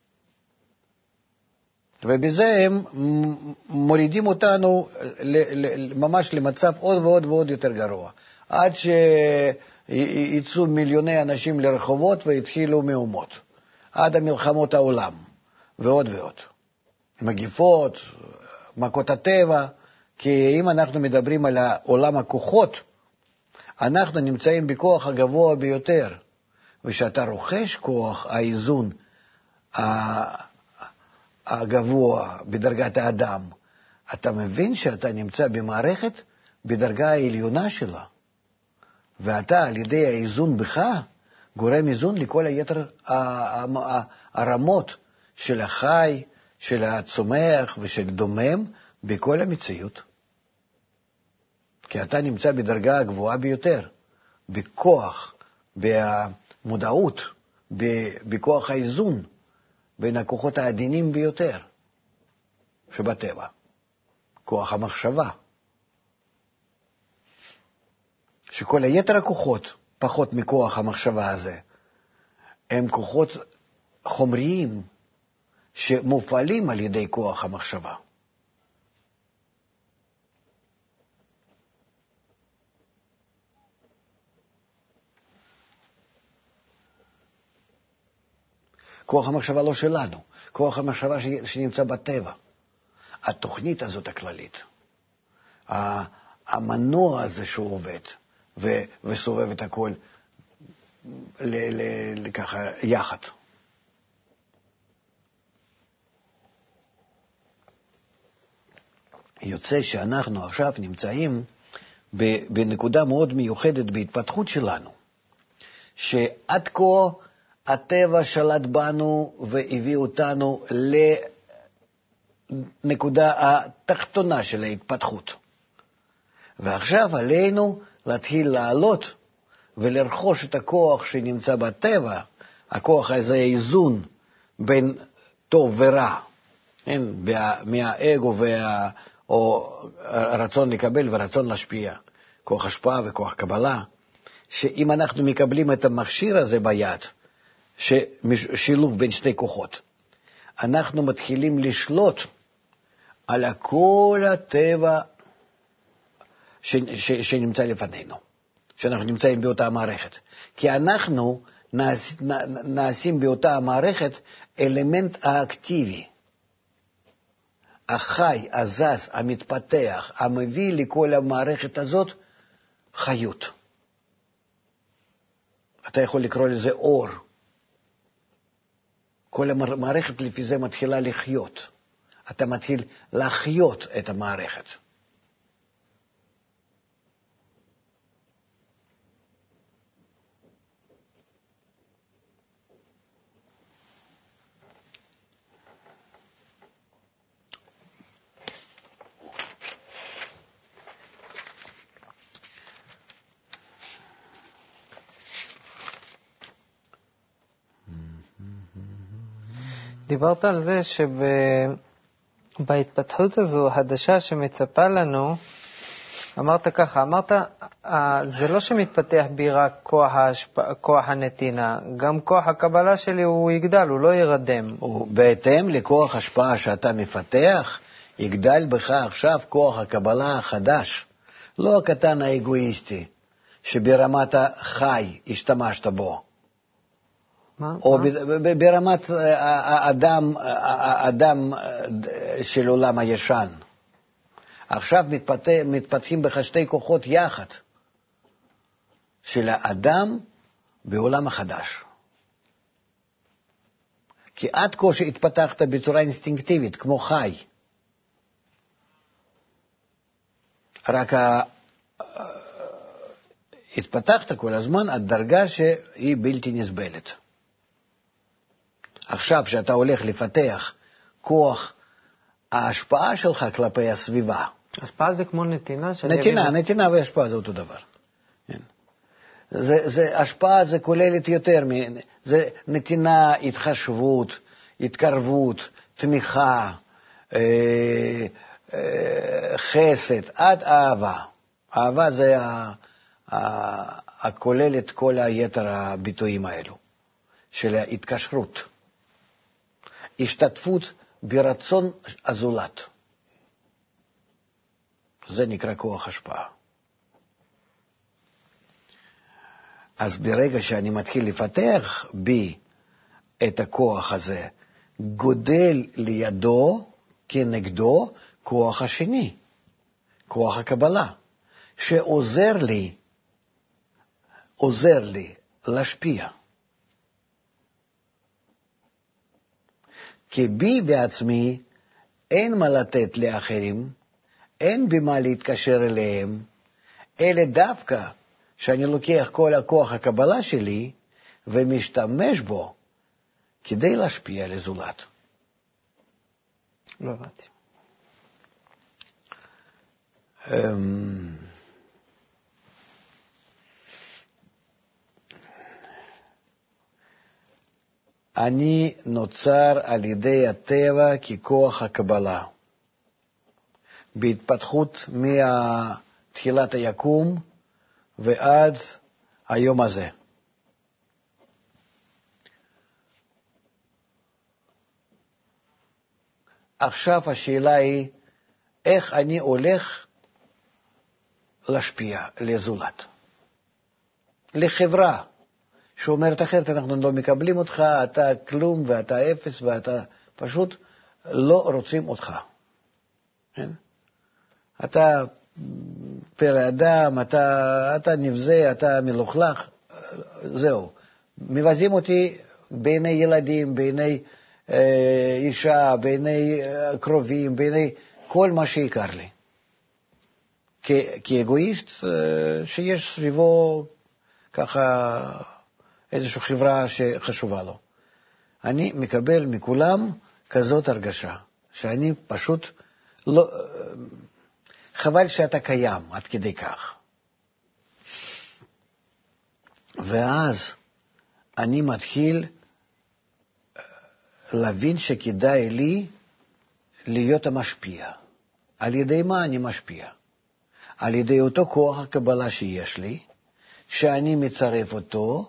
ובזה הם מורידים אותנו ממש למצב עוד ועוד ועוד יותר גרוע. עד שיצאו מיליוני אנשים לרחובות והתחילו מהומות. עד המלחמות העולם, ועוד ועוד. מגיפות, מכות הטבע, כי אם אנחנו מדברים על עולם הכוחות, אנחנו נמצאים בכוח הגבוה ביותר. ושאתה רוכש כוח האיזון הגבוה בדרגת האדם, אתה מבין שאתה נמצא במערכת בדרגה העליונה שלה. ואתה על ידי האיזון בך גורם איזון לכל היתר הרמות של החי, של הצומח ושל דומם בכל המציאות. כי אתה נמצא בדרגה הגבוהה ביותר, בכוח, במודעות, בכוח האיזון בין הכוחות העדינים ביותר שבטבע, כוח המחשבה. שכל היתר הכוחות, פחות מכוח המחשבה הזה, הם כוחות חומריים שמופעלים על ידי כוח המחשבה. כוח המחשבה לא שלנו, כוח המחשבה שנמצא בטבע. התוכנית הזאת הכללית, המנוע הזה שהוא עובד וסובב את הכל ככה יחד. יוצא שאנחנו עכשיו נמצאים בנקודה מאוד מיוחדת בהתפתחות שלנו, שעד כה הטבע שלט בנו והביא אותנו לנקודה התחתונה של ההתפתחות. ועכשיו עלינו להתחיל לעלות ולרכוש את הכוח שנמצא בטבע, הכוח הזה האיזון בין טוב ורע, אין, מהאגו וה, או הרצון לקבל ורצון להשפיע, כוח השפעה וכוח קבלה, שאם אנחנו מקבלים את המכשיר הזה ביד, שילוב בין שני כוחות, אנחנו מתחילים לשלוט על כל הטבע ש, ש, שנמצא לפנינו, שאנחנו נמצאים באותה מערכת. כי אנחנו נעש, נעשים באותה המערכת אלמנט האקטיבי, החי, הזז, המתפתח, המביא לכל המערכת הזאת חיות. אתה יכול לקרוא לזה אור. כל המערכת לפי זה מתחילה לחיות. אתה מתחיל לחיות את המערכת. דיברת על זה שבהתפתחות הזו, הדשה שמצפה לנו, אמרת ככה, אמרת, זה לא שמתפתח בי רק כוח, ההשפ... כוח הנתינה, גם כוח הקבלה שלי הוא יגדל, הוא לא ירדם. בהתאם לכוח השפעה שאתה מפתח, יגדל בך עכשיו כוח הקבלה החדש, לא הקטן האגואיסטי, שברמת החי השתמשת בו. מה? או מה? ב- ברמת האדם, האדם של עולם הישן. עכשיו מתפתח, מתפתחים בך שתי כוחות יחד, של האדם בעולם החדש. כי עד כה שהתפתחת בצורה אינסטינקטיבית, כמו חי, רק ה... התפתחת כל הזמן עד דרגה שהיא בלתי נסבלת. עכשיו שאתה הולך לפתח כוח ההשפעה שלך כלפי הסביבה. השפעה זה כמו נתינה? נתינה, אבין... נתינה והשפעה זה אותו דבר. כן. זה, זה, השפעה זה כוללת יותר, זה נתינה, התחשבות, התקרבות, תמיכה, אה, אה, חסד, עד אהבה. אהבה זה ה, ה, הכולל את כל היתר הביטויים האלו, של ההתקשרות. השתתפות ברצון הזולת. זה נקרא כוח השפעה. אז ברגע שאני מתחיל לפתח בי את הכוח הזה, גודל לידו כנגדו כוח השני, כוח הקבלה, שעוזר לי, עוזר לי להשפיע. כי בי בעצמי אין מה לתת לאחרים, אין במה להתקשר אליהם, אלא דווקא שאני לוקח כל הכוח הקבלה שלי ומשתמש בו כדי להשפיע על הזולת. לא הבנתי. אני נוצר על ידי הטבע ככוח הקבלה. בהתפתחות מתחילת היקום ועד היום הזה. עכשיו השאלה היא, איך אני הולך להשפיע לזולת? לחברה שאומרת אחרת, אנחנו לא מקבלים אותך, אתה כלום ואתה אפס ואתה פשוט לא רוצים אותך. כן? אתה פרא אדם, אתה, אתה נבזה, אתה מלוכלך, זהו. מבזים אותי בעיני ילדים, בעיני אה, אישה, בעיני אה, קרובים, בעיני כל מה שיקר לי. כ- כאגואיסט אה, שיש סביבו ככה איזושהי חברה שחשובה לו. אני מקבל מכולם כזאת הרגשה, שאני פשוט לא... חבל שאתה קיים עד כדי כך. ואז אני מתחיל להבין שכדאי לי להיות המשפיע. על ידי מה אני משפיע? על ידי אותו כוח הקבלה שיש לי, שאני מצרף אותו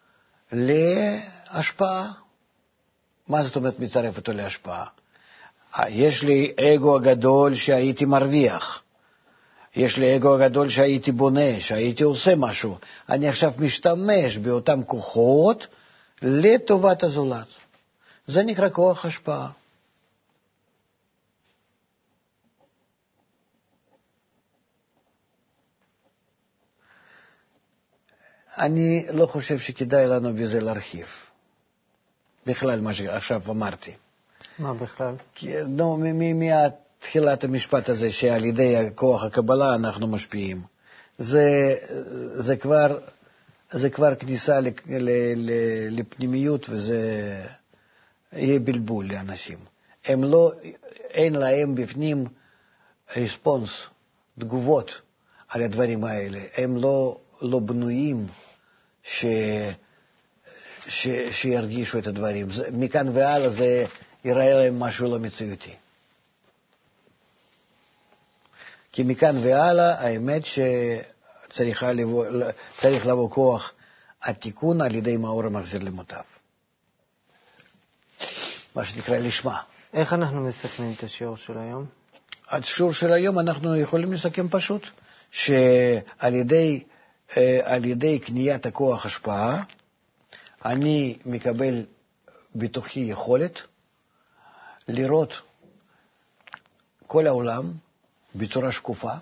להשפעה. מה זאת אומרת מצרף אותו להשפעה? יש לי אגו הגדול שהייתי מרוויח. יש לי אגו הגדול שהייתי בונה, שהייתי עושה משהו. אני עכשיו משתמש באותם כוחות לטובת הזולת. זה נקרא כוח השפעה. אני לא חושב שכדאי לנו בזה להרחיב. בכלל מה שעכשיו אמרתי. מה בכלל? כי, נו, מתחילת המשפט הזה שעל ידי כוח הקבלה אנחנו משפיעים. זה, זה כבר, זה כבר כניסה ל, ל, ל, לפנימיות וזה יהיה בלבול לאנשים. הם לא, אין להם בפנים ריספונס, תגובות על הדברים האלה. הם לא, לא בנויים ש, ש, שירגישו את הדברים. זה, מכאן והלאה זה ייראה להם משהו לא מציאותי. כי מכאן והלאה האמת שצריך לבוא, צריך לבוא כוח התיקון על ידי מאור המחזיר למוטב. מה שנקרא לשמה. איך אנחנו מסכמים את השיעור של היום? השיעור של היום אנחנו יכולים לסכם פשוט, שעל ידי, על ידי קניית הכוח השפעה, אני מקבל בתוכי יכולת לראות כל העולם בצורה שקופה,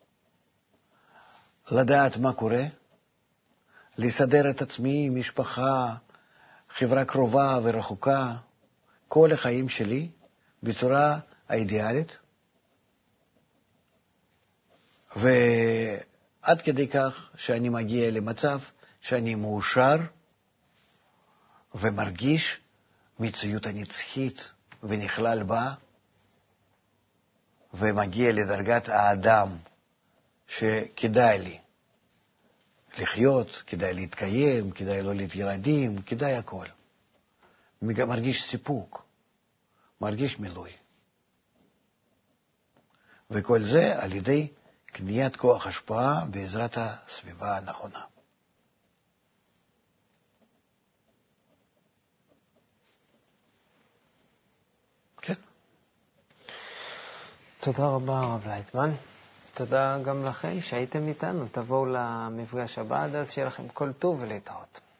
לדעת מה קורה, לסדר את עצמי, משפחה, חברה קרובה ורחוקה, כל החיים שלי בצורה האידיאלית, ועד כדי כך שאני מגיע למצב שאני מאושר ומרגיש מציאות הנצחית ונכלל בה, ומגיע לדרגת האדם שכדאי לי לחיות, כדאי להתקיים, כדאי לא להתילדים, כדאי הכל. מרגיש סיפוק, מרגיש מילוי. וכל זה על ידי קניית כוח השפעה בעזרת הסביבה הנכונה. כן. תודה רבה הרב לייטמן. תודה גם לכם שהייתם איתנו. תבואו למפגש הבא, עד אז שיהיה לכם כל טוב ולהתראות.